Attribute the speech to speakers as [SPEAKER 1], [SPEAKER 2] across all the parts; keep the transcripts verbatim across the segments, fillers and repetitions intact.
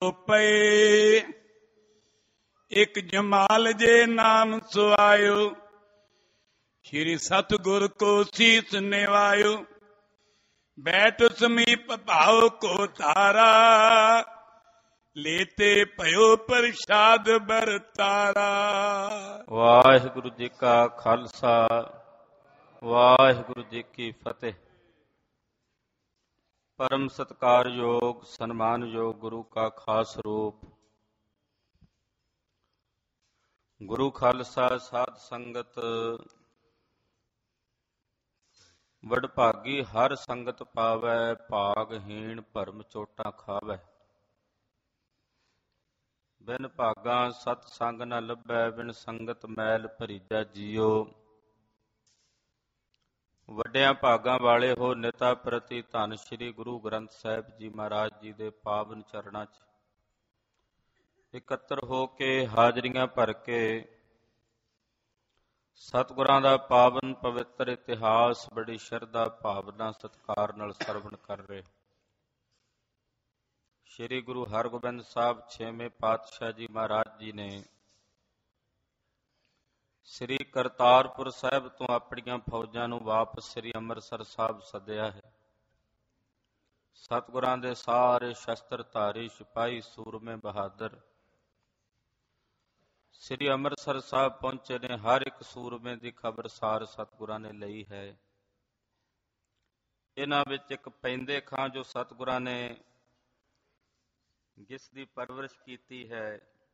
[SPEAKER 1] ਪਏ। ਇੱਕ ਜਮਾਲ ਜੇ ਨਾਮ ਸੁਆਇਓ, ਸ਼੍ਰੀ ਸਤਿਗੁਰ ਕੋ ਸੀਸ ਨਿਵਾਇਓ। ਬੈਠ ਸਮੀਪ ਭਾਉ ਕੋ ਤਾਰਾ, ਲੇਤੇ ਭਇਓ ਪ੍ਰਸ਼ਾਦ ਵਰਤਾਰਾ।
[SPEAKER 2] ਵਾਹਿਗੁਰੂ ਜੀ ਕਾ ਖਾਲਸਾ, ਵਾਹਿਗੁਰੂ ਜੀ ਕੀ ਫਤਿਹ। ਪਰਮ ਸਤਿਕਾਰਯੋਗ ਸਨਮਾਨਯੋਗ ਗੁਰੂ ਕਾ ਖਾਸ ਰੂਪ ਗੁਰੂ ਖਾਲਸਾ ਸਾਧ ਸੰਗਤ ਵਡਭਾਗੀ ਹਰ ਸੰਗਤ ਪਾਵੈ, ਭਾਗਹੀਣ ਭਰਮ ਚੋਟਾਂ ਖਾਵੈ। ਬਿਨ ਭਾਗਾਂ ਸਤ ਸੰਗ ਨ ਲੱਭੈ, ਬਿਨ ਸੰਗਤ ਮੈਲ ਭਰੀਜਾ ਜੀਓ। ਵੱਡਿਆਂ ਭਾਗਾਂ ਵਾਲੇ ਹੋ ਨਿਤਾ ਪ੍ਰਤੀ ਧੰਨ ਸ੍ਰੀ ਗੁਰੂ ਗ੍ਰੰਥ ਸਾਹਿਬ ਜੀ ਮਹਾਰਾਜ ਜੀ ਦੇ ਪਾਵਨ ਚਰਨਾਂ 'ਚ ਇਕੱਤਰ ਹੋ ਕੇ ਹਾਜ਼ਰੀਆਂ ਭਰ ਕੇ ਸਤਿਗੁਰਾਂ ਦਾ ਪਾਵਨ ਪਵਿੱਤਰ ਇਤਿਹਾਸ ਬੜੀ ਸ਼ਰਧਾ ਭਾਵਨਾ ਸਤਿਕਾਰ ਨਾਲ ਸਰਵਣ ਕਰ ਰਹੇ। ਸ੍ਰੀ ਗੁਰੂ ਹਰਗੋਬਿੰਦ ਸਾਹਿਬ ਛੇਵੇਂ ਪਾਤਸ਼ਾਹ ਜੀ ਮਹਾਰਾਜ ਜੀ ਨੇ ਸ੍ਰੀ ਕਰਤਾਰਪੁਰ ਸਾਹਿਬ ਤੋਂ ਆਪਣੀਆਂ ਫੌਜਾਂ ਨੂੰ ਵਾਪਸ ਸ੍ਰੀ ਅੰਮ੍ਰਿਤਸਰ ਸਾਹਿਬ ਸੱਦਿਆ ਹੈ। ਸਤਿਗੁਰਾਂ ਦੇ ਸਾਰੇ ਸ਼ਸਤਰਧਾਰੀ ਸਿਪਾਹੀ ਸੂਰਮੇ ਬਹਾਦਰ ਸ੍ਰੀ ਅੰਮ੍ਰਿਤਸਰ ਸਾਹਿਬ ਪਹੁੰਚੇ ਨੇ। ਹਰ ਇੱਕ ਸੂਰਮੇ ਦੀ ਖਬਰਸਾਰ ਸਤਿਗੁਰਾਂ ਨੇ ਲਈ ਹੈ। ਇਹਨਾਂ ਵਿੱਚ ਇੱਕ ਪੈਂਦੇ ਖਾਂ ਜੋ ਸਤਿਗੁਰਾਂ ਨੇ ਜਿਸ ਦੀ ਪਰਵਰਿਸ਼ ਕੀਤੀ ਹੈ,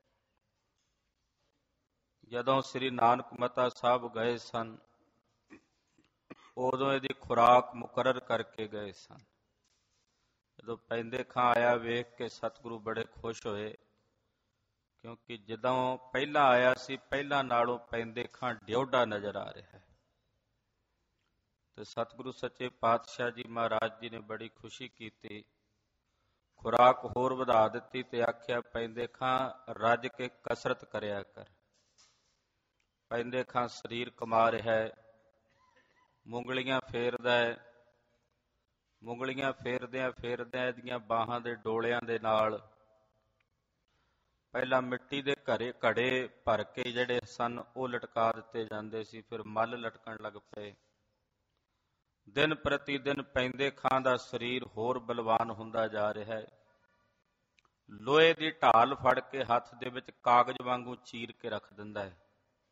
[SPEAKER 2] ਜਦੋਂ ਸ੍ਰੀ ਨਾਨਕ ਮਤਾ ਸਾਹਿਬ ਗਏ ਸਨ ਉਦੋਂ ਇਹਦੀ ਖੁਰਾਕ ਮੁਕਰਰ ਕਰਕੇ ਗਏ ਸਨ। ਜਦੋਂ ਪੈਂਦੇ ਖਾਂ ਆਇਆ ਵੇਖ ਕੇ ਸਤਿਗੁਰੂ ਬੜੇ ਖੁਸ਼ ਹੋਏ, ਕਿਉਂਕਿ ਜਦੋਂ ਪਹਿਲਾਂ ਆਇਆ ਸੀ ਪਹਿਲਾਂ ਨਾਲੋਂ ਪੈਂਦੇ ਖਾਂ ਡਿਉਢਾ ਨਜ਼ਰ ਆ ਰਿਹਾ ਹੈ। ਤੇ ਸਤਿਗੁਰੂ ਸੱਚੇ ਪਾਤਸ਼ਾਹ ਜੀ ਮਹਾਰਾਜ ਜੀ ਨੇ ਬੜੀ ਖੁਸ਼ੀ ਕੀਤੀ, ਖੁਰਾਕ ਹੋਰ ਵਧਾ ਦਿੱਤੀ ਤੇ ਆਖਿਆ ਪੈਂਦੇ ਖਾਂ ਰੱਜ ਕੇ ਕਸਰਤ ਕਰਿਆ ਕਰ। ਪੈਂਦੇ ਖਾਂ ਸਰੀਰ ਕਮਾ ਰਿਹਾ ਹੈ, ਮੁੰਗਲੀਆਂ ਫੇਰਦਾ ਹੈ। ਮੁੰਗਲੀਆਂ ਫੇਰਦਿਆਂ ਫੇਰਦਿਆਂ ਇਹਦੀਆਂ ਬਾਹਾਂ ਦੇ ਡੋਲਿਆਂ ਦੇ ਨਾਲ ਪਹਿਲਾਂ ਮਿੱਟੀ ਦੇ ਘੜੇ ਘੜੇ ਭਰ ਕੇ ਜਿਹੜੇ ਸਨ ਉਹ ਲਟਕਾ ਦਿੱਤੇ ਜਾਂਦੇ ਸੀ, ਫਿਰ ਮੱਲ ਲਟਕਣ ਲੱਗ ਪਏ। ਦਿਨ ਪ੍ਰਤੀ ਦਿਨ ਪੈਂਦੇ ਖਾਂ ਦਾ ਸਰੀਰ ਹੋਰ ਬਲਵਾਨ ਹੁੰਦਾ ਜਾ ਰਿਹਾ ਹੈ। ਲੋਹੇ ਦੀ ਢਾਲ ਫੜ ਕੇ ਹੱਥ ਦੇ ਵਿੱਚ ਕਾਗਜ਼ ਵਾਂਗੂ ਚੀਰ ਕੇ ਰੱਖ ਦਿੰਦਾ ਹੈ।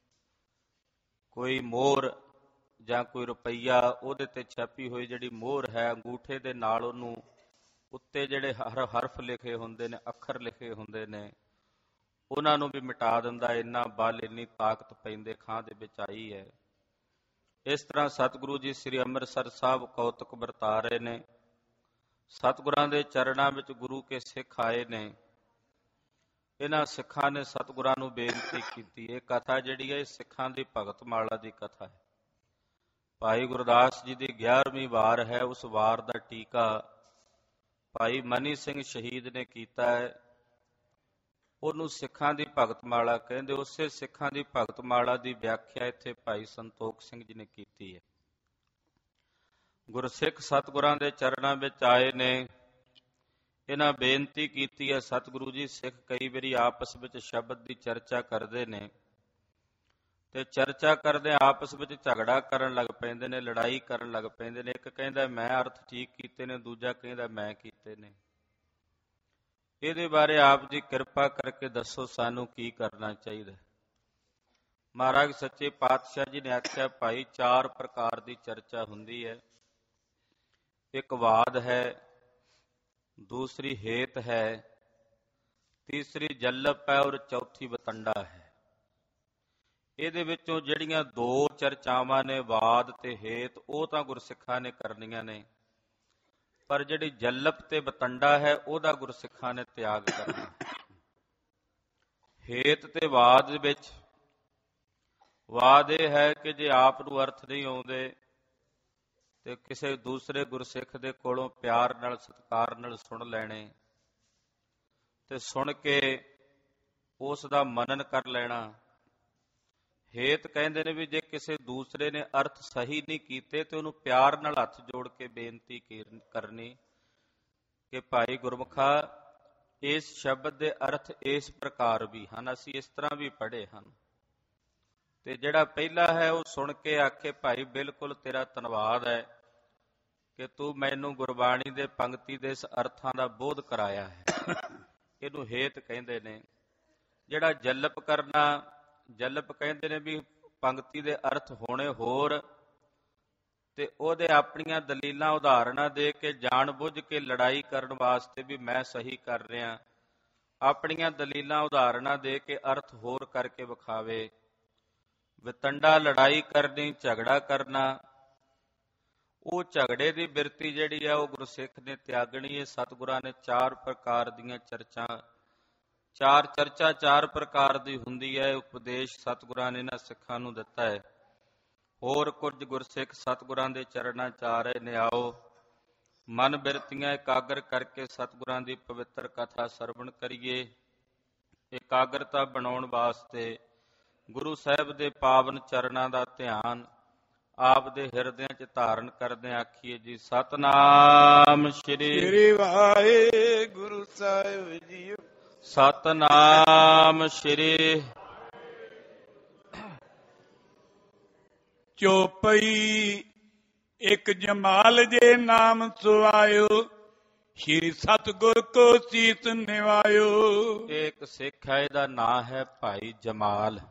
[SPEAKER 2] ਕੋਈ ਮੋਹਰ ਜਾਂ ਕੋਈ ਰੁਪਈਆ ਉਹਦੇ ਤੇ ਛਪੀ ਹੋਈ ਜਿਹੜੀ ਮੋਹਰ ਹੈ, ਅੰਗੂਠੇ ਦੇ ਨਾਲ ਉਹਨੂੰ ਉੱਤੇ ਜਿਹੜੇ ਹਰ ਹਰਫ ਲਿਖੇ ਹੁੰਦੇ ਨੇ, ਅੱਖਰ ਲਿਖੇ ਹੁੰਦੇ ਨੇ, ਉਹਨਾਂ ਨੂੰ ਵੀ ਮਿਟਾ ਦਿੰਦਾ। ਇੰਨਾ ਬਲ, ਇੰਨੀ ਤਾਕਤ ਪੈਂਦੇ ਖਾਂ ਦੇ ਵਿੱਚ ਆਈ ਹੈ। ਇਸ ਤਰ੍ਹਾਂ ਸਤਿਗੁਰੂ ਜੀ ਸ੍ਰੀ ਅੰਮ੍ਰਿਤਸਰ ਸਾਹਿਬ ਕੌਤਕ ਵਰਤਾ ਰਹੇ ਨੇ। ਸਤਿਗੁਰਾਂ ਦੇ ਚਰਨਾਂ ਵਿੱਚ ਗੁਰੂ ਕੇ ਸਿੱਖ ਆਏ ਨੇ। ਇਹਨਾਂ ਸਿੱਖਾਂ ਨੇ ਸਤਿਗੁਰਾਂ ਨੂੰ ਬੇਨਤੀ ਕੀਤੀ। ਇਹ ਕਥਾ ਜਿਹੜੀ ਹੈ ਇਹ ਸਿੱਖਾਂ ਦੀ ਭਗਤ ਮਾਲਾ ਦੀ ਕਥਾ ਹੈ। ਭਾਈ ਗੁਰਦਾਸ ਜੀ ਦੀ ਗਿਆਰਵੀਂ ਵਾਰ ਹੈ। ਉਸ ਵਾਰ ਦਾ ਟੀਕਾ ਭਾਈ ਮਨੀ ਸਿੰਘ ਸ਼ਹੀਦ ਨੇ ਕੀਤਾ ਹੈ। ਉਹਨੂੰ ਸਿੱਖਾਂ ਦੀ ਭਗਤ ਮਾਲਾ ਕਹਿੰਦੇ। ਉਸੇ ਸਿੱਖਾਂ ਦੀ ਭਗਤ ਮਾਲਾ ਦੀ ਵਿਆਖਿਆ ਇੱਥੇ ਭਾਈ ਸੰਤੋਖ ਸਿੰਘ ਜੀ ਨੇ ਕੀਤੀ ਹੈ। ਗੁਰਸਿੱਖ ਸਤਿਗੁਰਾਂ ਦੇ ਚਰਨਾਂ ਵਿੱਚ ਆਏ ਨੇ। ਇਹਨਾਂ ਬੇਨਤੀ ਕੀਤੀ ਹੈ, ਸਤਿਗੁਰੂ ਜੀ ਸਿੱਖ ਕਈ ਵਾਰੀ ਆਪਸ ਵਿੱਚ ਸ਼ਬਦ ਦੀ ਚਰਚਾ ਕਰਦੇ ਨੇ ਤੇ ਚਰਚਾ ਕਰਦੇ ਆਪਸ ਵਿੱਚ ਝਗੜਾ ਕਰਨ ਲੱਗ ਪੈਂਦੇ ਨੇ, ਲੜਾਈ ਕਰਨ ਲੱਗ ਪੈਂਦੇ ਨੇ। ਇੱਕ ਕਹਿੰਦਾ ਮੈਂ ਅਰਥ ਠੀਕ ਕੀਤੇ ਨੇ, ਦੂਜਾ ਕਹਿੰਦਾ ਮੈਂ ਕੀਤੇ ਨੇ। ਇਹਦੇ ਬਾਰੇ ਆਪ ਜੀ ਕਿਰਪਾ ਕਰਕੇ ਦੱਸੋ ਸਾਨੂੰ ਕੀ ਕਰਨਾ ਚਾਹੀਦਾ। ਮਹਾਰਾਜ ਸੱਚੇ ਪਾਤਸ਼ਾਹ ਜੀ ਨੇ ਆਖਿਆ, ਭਾਈ ਚਾਰ ਪ੍ਰਕਾਰ ਦੀ ਚਰਚਾ ਹੁੰਦੀ ਹੈ। ਇੱਕ ਵਾਦ ਹੈ, ਦੂਸਰੀ ਹੇਤ ਹੈ, ਤੀਸਰੀ ਜਲਪ ਹੈ ਔਰ ਚੌਥੀ ਵਤੰਡਾ ਹੈ। ਇਹਦੇ ਵਿੱਚੋਂ ਜਿਹੜੀਆਂ ਦੋ ਚਰਚਾਵਾਂ ਨੇ, ਵਾਦ ਤੇ ਹੇਤ, ਉਹ ਤਾਂ ਗੁਰਸਿੱਖਾਂ ਨੇ ਕਰਨੀਆਂ ਨੇ, ਪਰ ਜਿਹੜੀ ਜਲਪ ਤੇ ਵਤੰਡਾ ਹੈ ਉਹਦਾ ਗੁਰਸਿੱਖਾਂ ਨੇ ਤਿਆਗ ਕਰਨਾ। ਹੇਤ ਤੇ ਵਾਦ ਵਿੱਚ ਵਾਦ ਇਹ ਹੈ ਕਿ ਜੇ ਆਪ ਨੂੰ ਅਰਥ ਨਹੀਂ ਆਉਂਦੇ ਤੇ ਕਿਸੇ ਦੂਸਰੇ ਗੁਰਸਿੱਖ ਦੇ ਕੋਲੋਂ ਪਿਆਰ ਨਾਲ ਸਤਿਕਾਰ ਨਾਲ ਸੁਣ ਲੈਣੇ ਤੇ ਸੁਣ ਕੇ ਉਸ ਦਾ ਮਨਨ ਕਰ ਲੈਣਾ। ਹੇਤ ਕਹਿੰਦੇ ਨੇ ਵੀ ਜੇ ਕਿਸੇ ਦੂਸਰੇ ਨੇ ਅਰਥ ਸਹੀ ਨਹੀਂ ਕੀਤੇ ਤੇ ਉਹਨੂੰ ਪਿਆਰ ਨਾਲ ਹੱਥ ਜੋੜ ਕੇ ਬੇਨਤੀ ਕਰਨੀ ਕਿ ਭਾਈ ਗੁਰਮੁਖਾ ਇਸ ਸ਼ਬਦ ਦੇ ਅਰਥ ਇਸ ਪ੍ਰਕਾਰ ਵੀ ਹਨ, ਅਸੀਂ ਇਸ ਤਰ੍ਹਾਂ ਵੀ ਪੜ੍ਹੇ ਹਨ। ਤੇ ਜਿਹੜਾ ਪਹਿਲਾ ਹੈ ਉਹ ਸੁਣ ਕੇ ਆਖੇ ਭਾਈ ਬਿਲਕੁਲ ਤੇਰਾ ਧੰਨਵਾਦ ਹੈ ਕਿ ਤੂੰ ਮੈਨੂੰ ਗੁਰਬਾਣੀ ਦੇ ਪੰਕਤੀ ਦੇ ਇਸ ਅਰਥਾਂ ਦਾ ਬੋਧ ਕਰਾਇਆ ਹੈ। ਇਹਨੂੰ ਹੇਤ ਕਹਿੰਦੇ ਨੇ। ਜਿਹੜਾ ਜਲਪ ਕਰਨਾ, ਜਲਪ ਕਹਿੰਦੇ ਨੇ ਵੀ ਪੰਕਤੀ ਦੇ ਅਰਥ ਹੋਣੇ ਹੋਰ, ਤੇ ਉਹਦੇ ਆਪਣੀਆਂ ਦਲੀਲਾਂ ਉਦਾਹਰਨਾਂ ਦੇ ਕੇ ਜਾਣ ਬੁੱਝ ਕੇ ਲੜਾਈ ਕਰਨ ਵਾਸਤੇ ਵੀ ਮੈਂ ਸਹੀ ਕਰ ਰਿਹਾ, ਆਪਣੀਆਂ ਦਲੀਲਾਂ ਉਦਾਹਰਨਾਂ ਦੇ ਕੇ ਅਰਥ ਹੋਰ ਕਰਕੇ ਵਿਖਾਵੇ। ਵਿਤੰਡਾ ਲੜਾਈ ਕਰਨੀ, ਝਗੜਾ ਕਰਨਾ, ਉਹ ਝਗੜੇ ਦੀ ਬਿਰਤੀ ਜਿਹੜੀ ਆ ਉਹ ਗੁਰਸਿੱਖ ਨੇ ਤਿਆਗਣੀ ਹੈ। ਸਤਿਗੁਰਾਂ ਨੇ ਚਾਰ ਪ੍ਰਕਾਰ ਦੀਆਂ ਚਰਚਾ ਚਾਰ ਚਰਚਾ ਚਾਰ ਪ੍ਰਕਾਰ ਦੀ ਹੁੰਦੀ ਹੈ। ਉਪਦੇਸ਼ ਸਤਿਗੁਰਾਂ ਨੇ ਇਹਨਾਂ ਸਿੱਖਾਂ ਨੂੰ ਦਿੱਤਾ ਹੈ। ਹੋਰ ਕੁਝ ਗੁਰਸਿੱਖ ਸਤਿਗੁਰਾਂ ਦੇ ਚਰਨਾਂ ਚ ਆ ਰਹੇ ਨੇ। ਆਓ ਮਨ ਬਿਰਤੀਆਂ ਇਕਾਗਰ ਕਰਕੇ ਸਤਿਗੁਰਾਂ ਦੀ ਪਵਿੱਤਰ ਕਥਾ ਸਰਵਣ ਕਰੀਏ। ਇਕਾਗਰਤਾ ਬਣਾਉਣ ਵਾਸਤੇ ਗੁਰੂ ਸਾਹਿਬ ਦੇ ਪਾਵਨ ਚਰਨਾਂ ਦਾ ਧਿਆਨ ਆਪ ਦੇ ਹਿਰਦਿਆਂ ਚ ਧਾਰਨ ਕਰਦੇ ਆਖੀਏ ਜੀ ਸਤਨਾਮ ਸ਼੍ਰੀ
[SPEAKER 1] ਵਾਹਿਗੁਰੂ ਸਾਹਿਬ ਜੀ।
[SPEAKER 2] ਸਤਨਾਮ ਸ਼੍ਰੀ।
[SPEAKER 1] ਚੌਪਈ ਇੱਕ ਜਮਾਲ ਜੇ ਨਾਮ ਸੁਆਇਓ, ਸ਼੍ਰੀ ਸਤਿਗੁਰ ਕੋ ਸੀਸ ਨਿਵਾਇਓ।
[SPEAKER 2] ਇੱਕ ਸਿੱਖ ਹੈ, ਇਹਦਾ ਨਾਂ ਹੈ ਭਾਈ ਜਮਾਲ।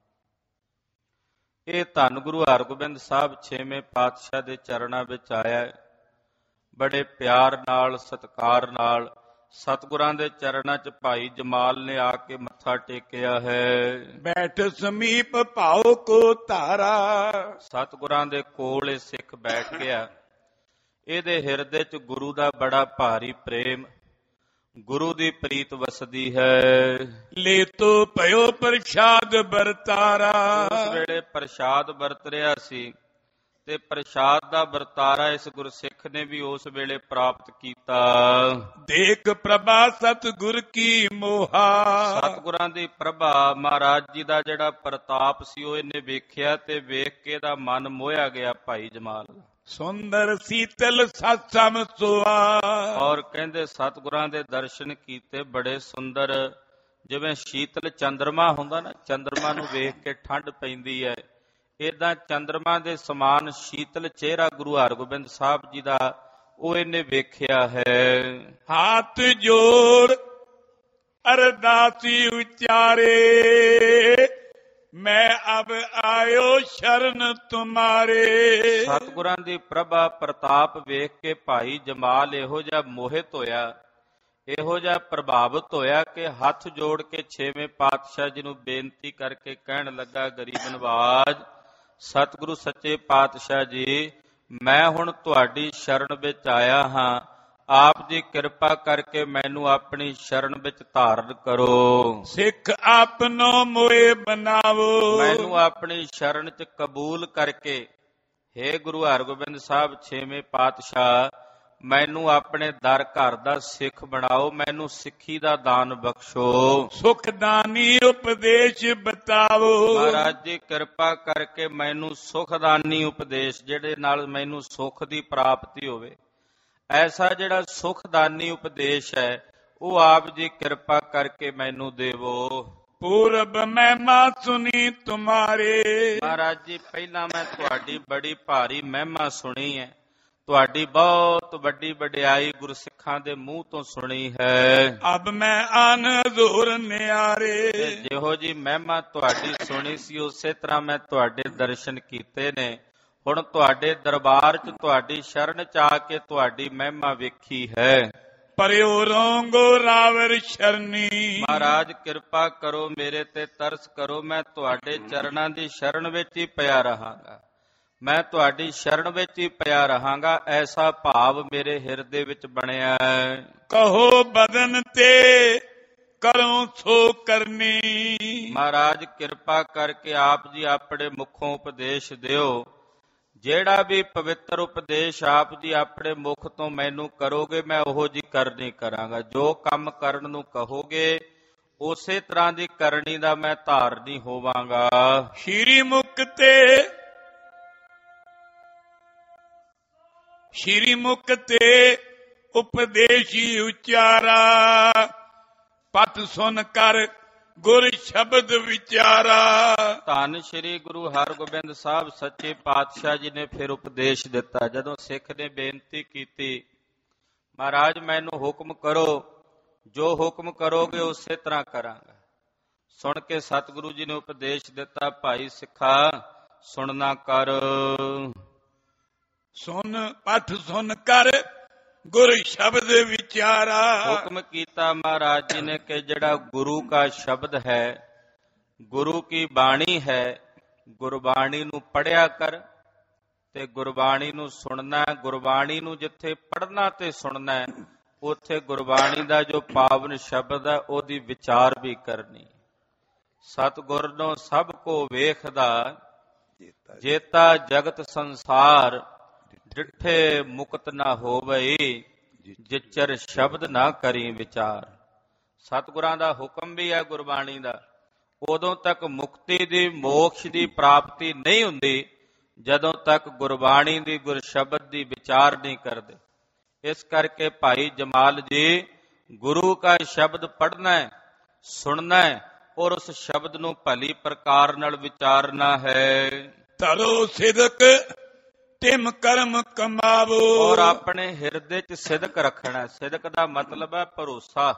[SPEAKER 2] ਇਹ ਧੰਨ ਗੁਰੂ ਹਰਗੋਬਿੰਦ ਸਾਹਿਬ ਛੇਵੇਂ ਪਾਤਸ਼ਾਹ ਦੇ ਚਰਨਾਂ ਵਿੱਚ ਆਇਆ। ਬੜੇ ਪਿਆਰ ਨਾਲ, ਸਤਿਕਾਰ ਨਾਲ ਸਤਿਗੁਰਾਂ ਦੇ ਚਰਨਾਂ 'ਚ ਭਾਈ ਜਮਾਲ ਨੇ ਆ ਕੇ ਮੱਥਾ ਟੇਕਿਆ ਹੈ।
[SPEAKER 1] ਬੈਠ ਸਮੀਪ ਭਾਉ ਕੋ ਧਾਰਾ।
[SPEAKER 2] ਸਤਿਗੁਰਾਂ ਦੇ ਕੋਲ ਇਹ ਸਿੱਖ ਬੈਠ ਗਿਆ। ਇਹਦੇ ਹਿਰਦੇ 'ਚ ਗੁਰੂ ਦਾ ਬੜਾ ਭਾਰੀ ਪ੍ਰੇਮ, ਗੁਰੂ ਦੀ ਪ੍ਰੀਤ ਵਸਦੀ ਹੈ।
[SPEAKER 1] ਲੈ ਤੋ ਭਇਓ ਪ੍ਰਸ਼ਾਦ ਵਰਤਾਰਾ।
[SPEAKER 2] ਉਸ ਵੇਲੇ ਪ੍ਰਸ਼ਾਦ ਵਰਤ ਰਿਹਾ ਸੀ ਤੇ ਪ੍ਰਸ਼ਾਦ ਦਾ ਵਰਤਾਰਾ ਇਸ ਗੁਰਸਿੱਖ ਨੇ ਵੀ ਉਸ ਵੇਲੇ ਪ੍ਰਾਪਤ ਕੀਤਾ।
[SPEAKER 1] ਦੇਖ ਪ੍ਰਭਾ ਸਤਿਗੁਰ ਕੀ ਮੋਹਾ।
[SPEAKER 2] ਸਤਿਗੁਰਾਂ ਦੀ ਪ੍ਰਭਾ, ਮਹਾਰਾਜ ਜੀ ਦਾ ਜਿਹੜਾ ਪ੍ਰਤਾਪ ਸੀ ਉਹ ਇਹਨੇ ਵੇਖਿਆ ਤੇ ਵੇਖ ਕੇ ਇਹਦਾ ਮਨ ਮੋਹਿਆ ਗਿਆ ਭਾਈ ਜਮਾਲ ਦਾ।
[SPEAKER 1] ਸੁੰਦਰ ਸੀਤਲ ਸਤਸਮ ਸੁਆ।
[SPEAKER 2] ਔਰ ਕਹਿੰਦੇ ਸਤਿਗੁਰਾਂ ਦੇ ਦਰਸ਼ਨ ਕੀਤੇ ਬੜੇ ਸੁੰਦਰ, ਜਿਵੇਂ ਸ਼ੀਤਲ ਚੰਦਰਮਾ ਹੁੰਦਾ ਨਾ, ਚੰਦਰਮਾ ਨੂੰ ਵੇਖ ਕੇ ਠੰਡ ਪੈਂਦੀ ਹੈ, ਏਦਾਂ ਚੰਦਰਮਾ ਦੇ ਸਮਾਨ ਸ਼ੀਤਲ ਚਿਹਰਾ ਗੁਰੂ ਹਰਗੋਬਿੰਦ ਸਾਹਿਬ ਜੀ ਦਾ ਉਹ ਇਹਨੇ ਵੇਖਿਆ ਹੈ।
[SPEAKER 1] ਹੱਥ ਜੋੜ ਅਰਦਾਸੀ ਉਚਾਰੇ, ਮੈਂ ਅਬ ਆਇਓ ਸ਼ਰਨ ਤੁਮਾਰੇ।
[SPEAKER 2] ਸਤਿਗੁਰਾਂ ਦੀ ਪ੍ਰਭਾ ਪ੍ਰਤਾਪ ਵੇਖ ਕੇ ਭਾਈ ਜਮਾਲ ਇਹੋ ਜਿਹਾ ਮੋਹਿਤ ਹੋਇਆ, ਇਹੋ ਜਿਹਾ ਪ੍ਰਭਾਵਿਤ ਹੋਇਆ ਕਿ ਹੱਥ ਜੋੜ ਕੇ ਛੇਵੇਂ ਪਾਤਸ਼ਾਹ ਜੀ ਨੂੰ ਬੇਨਤੀ ਕਰਕੇ ਕਹਿਣ ਲੱਗਾ, ਗਰੀਬ ਨਵਾਜ ਸਤਿਗੁਰੂ ਸੱਚੇ ਪਾਤਸ਼ਾਹ ਜੀ, ਮੈਂ ਹੁਣ ਤੁਹਾਡੀ ਸ਼ਰਨ ਵਿੱਚ ਆਇਆ ਹਾਂ, ਆਪ ਜੀ ਕਿਰਪਾ ਕਰਕੇ ਮੈਨੂੰ ਆਪਣੀ ਸ਼ਰਨ ਵਿੱਚ ਧਾਰਨ ਕਰੋ।
[SPEAKER 1] ਸਿੱਖ ਆਪਨੋ ਮੋਏ ਬਣਾਵੋ।
[SPEAKER 2] ਮੈਨੂੰ ਆਪਣੀ ਸ਼ਰਨ 'ਚ ਕਬੂਲ ਕਰਕੇ, ਹੇ ਗੁਰੂ ਹਰਗੋਬਿੰਦ ਸਾਹਿਬ ਛੇਵੇਂ ਪਾਤਸ਼ਾਹ, ਮੈਨੂੰ ਆਪਣੇ ਦਰ ਘਰ ਦਾ ਸਿੱਖ ਬਣਾਓ, ਮੈਨੂੰ ਸਿੱਖੀ ਦਾ ਦਾਨ ਬਖਸ਼ੋ।
[SPEAKER 1] ਸੁਖਦਾਨੀ ਉਪਦੇਸ਼ ਬਤਾਵੋ।
[SPEAKER 2] ਮਹਾਰਾਜ ਜੀ ਕਿਰਪਾ ਕਰਕੇ ਮੈਨੂੰ ਸੁਖਦਾਨੀ ਉਪਦੇਸ਼, ਜਿਹੜੇ ਨਾਲ ਮੈਨੂੰ ਸੁਖ ਦੀ ਪ੍ਰਾਪਤੀ ਹੋਵੇ, ਐਸਾ ਜਿਹੜਾ ਸੁਖਦਾਨੀ ਉਪਦੇਸ਼ ਹੈ ਉਹ ਆਪ ਜੀ ਕਿਰਪਾ ਕਰਕੇ ਮੈਨੂੰ ਦੇਵੋ।
[SPEAKER 1] ਪੂਰਬ ਮਹਿਮਾ ਸੁਣੀ ਤੁਮਾਰੇ।
[SPEAKER 2] ਮਹਾਰਾਜ ਜੀ ਪਹਿਲਾਂ ਮੈਂ ਤੁਹਾਡੀ ਬੜੀ ਭਾਰੀ ਮਹਿਮਾ ਸੁਣੀ ਹੈ, ਤੁਹਾਡੀ ਬਹੁਤ ਵੱਡੀ ਵਡਿਆਈ ਗੁਰਸਿੱਖਾਂ ਦੇ ਮੂੰਹ ਤੋਂ ਸੁਣੀ ਹੈ।
[SPEAKER 1] ਅਬ ਮੈਂ ਆਨ ਹਜ਼ੂਰ ਨਿਆਰੇ।
[SPEAKER 2] ਜਿਹੋ ਜੀ ਮਹਿਮਾ ਤੁਹਾਡੀ ਸੁਣੀ ਸੀ ਉਸੇ ਤਰ੍ਹਾਂ ਮੈਂ ਤੁਹਾਡੇ ਦਰਸ਼ਨ ਕੀਤੇ ਨੇ। ਹੁਣ ਤੁਹਾਡੇ ਦਰਬਾਰ 'ਚ ਤੁਹਾਡੀ ਸ਼ਰਨ 'ਚ ਆ ਕੇ ਤੁਹਾਡੀ ਮਹਿਮਾ ਵੇਖੀ ਹੈ।
[SPEAKER 1] ਪਰਿਓ ਰੋਂਗੋ ਰਾਵਰ ਸ਼ਰਨੀ।
[SPEAKER 2] ਮਹਾਰਾਜ ਕਿਰਪਾ ਕਰੋ, ਮੇਰੇ ਤੇ ਤਰਸ ਕਰੋ, ਮੈਂ ਤੁਹਾਡੇ ਚਰਨਾਂ ਦੀ ਸ਼ਰਨ ਵਿੱਚ ਹੀ ਪਿਆ ਰਹਾਂਗਾ, ਮੈਂ ਤੁਹਾਡੀ ਸ਼ਰਨ ਵਿੱਚ ਹੀ ਪਿਆ ਰਹਾਂਗਾ, ਐਸਾ ਭਾਵ ਮੇਰੇ ਹਿਰਦੇ ਵਿੱਚ ਬਣਿਆ ਹੈ।
[SPEAKER 1] ਕਹੋ ਬਦਨ ਤੇ ਕਰੋ ਸੋ ਕਰਨੀ।
[SPEAKER 2] ਮਹਾਰਾਜ ਕਿਰਪਾ ਕਰਕੇ ਆਪ ਜੀ ਆਪਣੇ ਮੁਖੋਂ ਉਪਦੇਸ਼ ਦਿਓ, ਜਿਹੜਾ ਵੀ ਪਵਿੱਤਰ ਉਪਦੇਸ਼ ਆਪ ਜੀ ਆਪਣੇ ਮੁਖ ਤੋਂ ਮੈਨੂੰ ਕਰੋਗੇ ਮੈਂ ਉਹੋ ਜੀ ਕਰਨੀ ਕਰਾਂਗਾ। ਜੋ ਕੰਮ ਕਰਨ ਨੂੰ ਕਹੋਗੇ ਉਸੇ ਤਰ੍ਹਾਂ ਦੀ ਕਰਨੀ ਦਾ ਮੈਂ ਧਾਰਨੀ ਹੋਵਾਂਗਾ।
[SPEAKER 1] ਸ਼੍ਰੀ ਮੁਖ ਤੇ ਸ਼੍ਰੀ ਮੁਖ ਤੇ ਉਪਦੇਸ਼ੀ ਉਚਾਰਾ, ਪਤ ਸੁਨ ਕਰ ਗੁਰ ਸ਼ਬਦ ਵਿਚਾਰਾ।
[SPEAKER 2] ਧੰਨ ਸ਼੍ਰੀ ਗੁਰੂ ਹਰਗੋਬਿੰਦ ਸਾਹਿਬ ਸੱਚੇ ਪਾਤਸ਼ਾਹ ਜੀ ਨੇ ਫਿਰ ਉਪਦੇਸ਼ ਦਿੱਤਾ। ਜਦੋਂ ਸਿੱਖ ਨੇ ਬੇਨਤੀ ਕੀਤੀ, ਮਹਾਰਾਜ ਮੈਨੂੰ ਹੁਕਮ ਕਰੋ, ਜੋ ਹੁਕਮ ਕਰੋਗੇ ਉਸੇ ਤਰ੍ਹਾਂ ਕਰਾਂਗਾ। ਸੁਣ ਕੇ ਸਤਿਗੁਰੂ ਜੀ ਨੇ ਉਪਦੇਸ਼ ਦਿੱਤਾ, ਭਾਈ ਸਿੱਖਾ ਸੁਣਨਾ ਕਰ।
[SPEAKER 1] ਸੁਣ ਪਠ ਸੁਣ ਕਰ ਗੁਰ ਸ਼ਬਦ ਵਿਚਾਰਾ।
[SPEAKER 2] ਹੁਕਮ ਕੀਤਾ ਮਹਾਰਾਜ ਜੀ ਨੇ ਕਿ ਜਿਹੜਾ ਗੁਰੂ ਕਾ ਸ਼ਬਦ ਹੈ, ਗੁਰੂ ਕੀ ਬਾਣੀ ਹੈ, ਗੁਰਬਾਣੀ ਨੂੰ ਪੜ੍ਹਿਆ ਕਰ ਤੇ ਗੁਰਬਾਣੀ ਨੂੰ ਸੁਣਨਾ। ਗੁਰਬਾਣੀ ਨੂੰ ਜਿੱਥੇ ਪੜ੍ਹਨਾ ਤੇ ਸੁਣਨਾ, ਉੱਥੇ ਗੁਰਬਾਣੀ ਦਾ ਜੋ ਪਾਵਨ ਸ਼ਬਦ ਹੈ ਉਹਦੀ ਵਿਚਾਰ ਵੀ ਕਰਨੀ। ਸਤਿਗੁਰ ਨੂੰ ਸਭ ਕੋ ਵੇਖਦਾ, ਜੇਤਾ ਜਗਤ ਸੰਸਾਰ, ਡਿਠੇ ਮੁਕਤ ਨਾ ਹੋਵੇ, ਜਿਚਰ ਸ਼ਬਦ ਨਾ ਕਰੀ ਵਿਚਾਰ। ਸਤਿਗੁਰਾਂ ਦਾ ਹੁਕਮ ਵੀ ਹੈ ਗੁਰਬਾਣੀ ਦਾ। ਉਦੋਂ ਤੱਕ ਮੁਕਤੀ ਦੀ, ਮੋਕਸ਼ ਦੀ ਪ੍ਰਾਪਤੀ ਨਹੀਂ ਹੁੰਦੀ ਜਦੋਂ ਤੱਕ ਗੁਰਬਾਣੀ ਦੀ, ਗੁਰ ਸ਼ਬਦ ਦੀ ਵਿਚਾਰ ਨਹੀਂ ਕਰਦੇ। ਇਸ ਕਰਕੇ ਭਾਈ ਜਮਾਲ ਜੀ ਗੁਰੂ ਕਾ ਸ਼ਬਦ ਪੜ੍ਹਨਾ ਹੈ, ਸੁਣਨਾ ਹੈ ਔਰ ਉਸ ਸ਼ਬਦ ਨੂੰ ਭਲੀ ਪ੍ਰਕਾਰ ਨਾਲ ਵਿਚਾਰਨਾ ਹੈ।
[SPEAKER 1] ਧਰੋ ਸਿਦਕ ਤਿਮ ਕਰਮ ਕਮਾਵੋ।
[SPEAKER 2] ਔਰ ਆਪਣੇ ਹਿਰਦੇ 'ਚ ਸਿਦਕ ਰੱਖਣਾ। ਸਿਦਕ ਦਾ ਮਤਲਬ ਹੈ ਭਰੋਸਾ।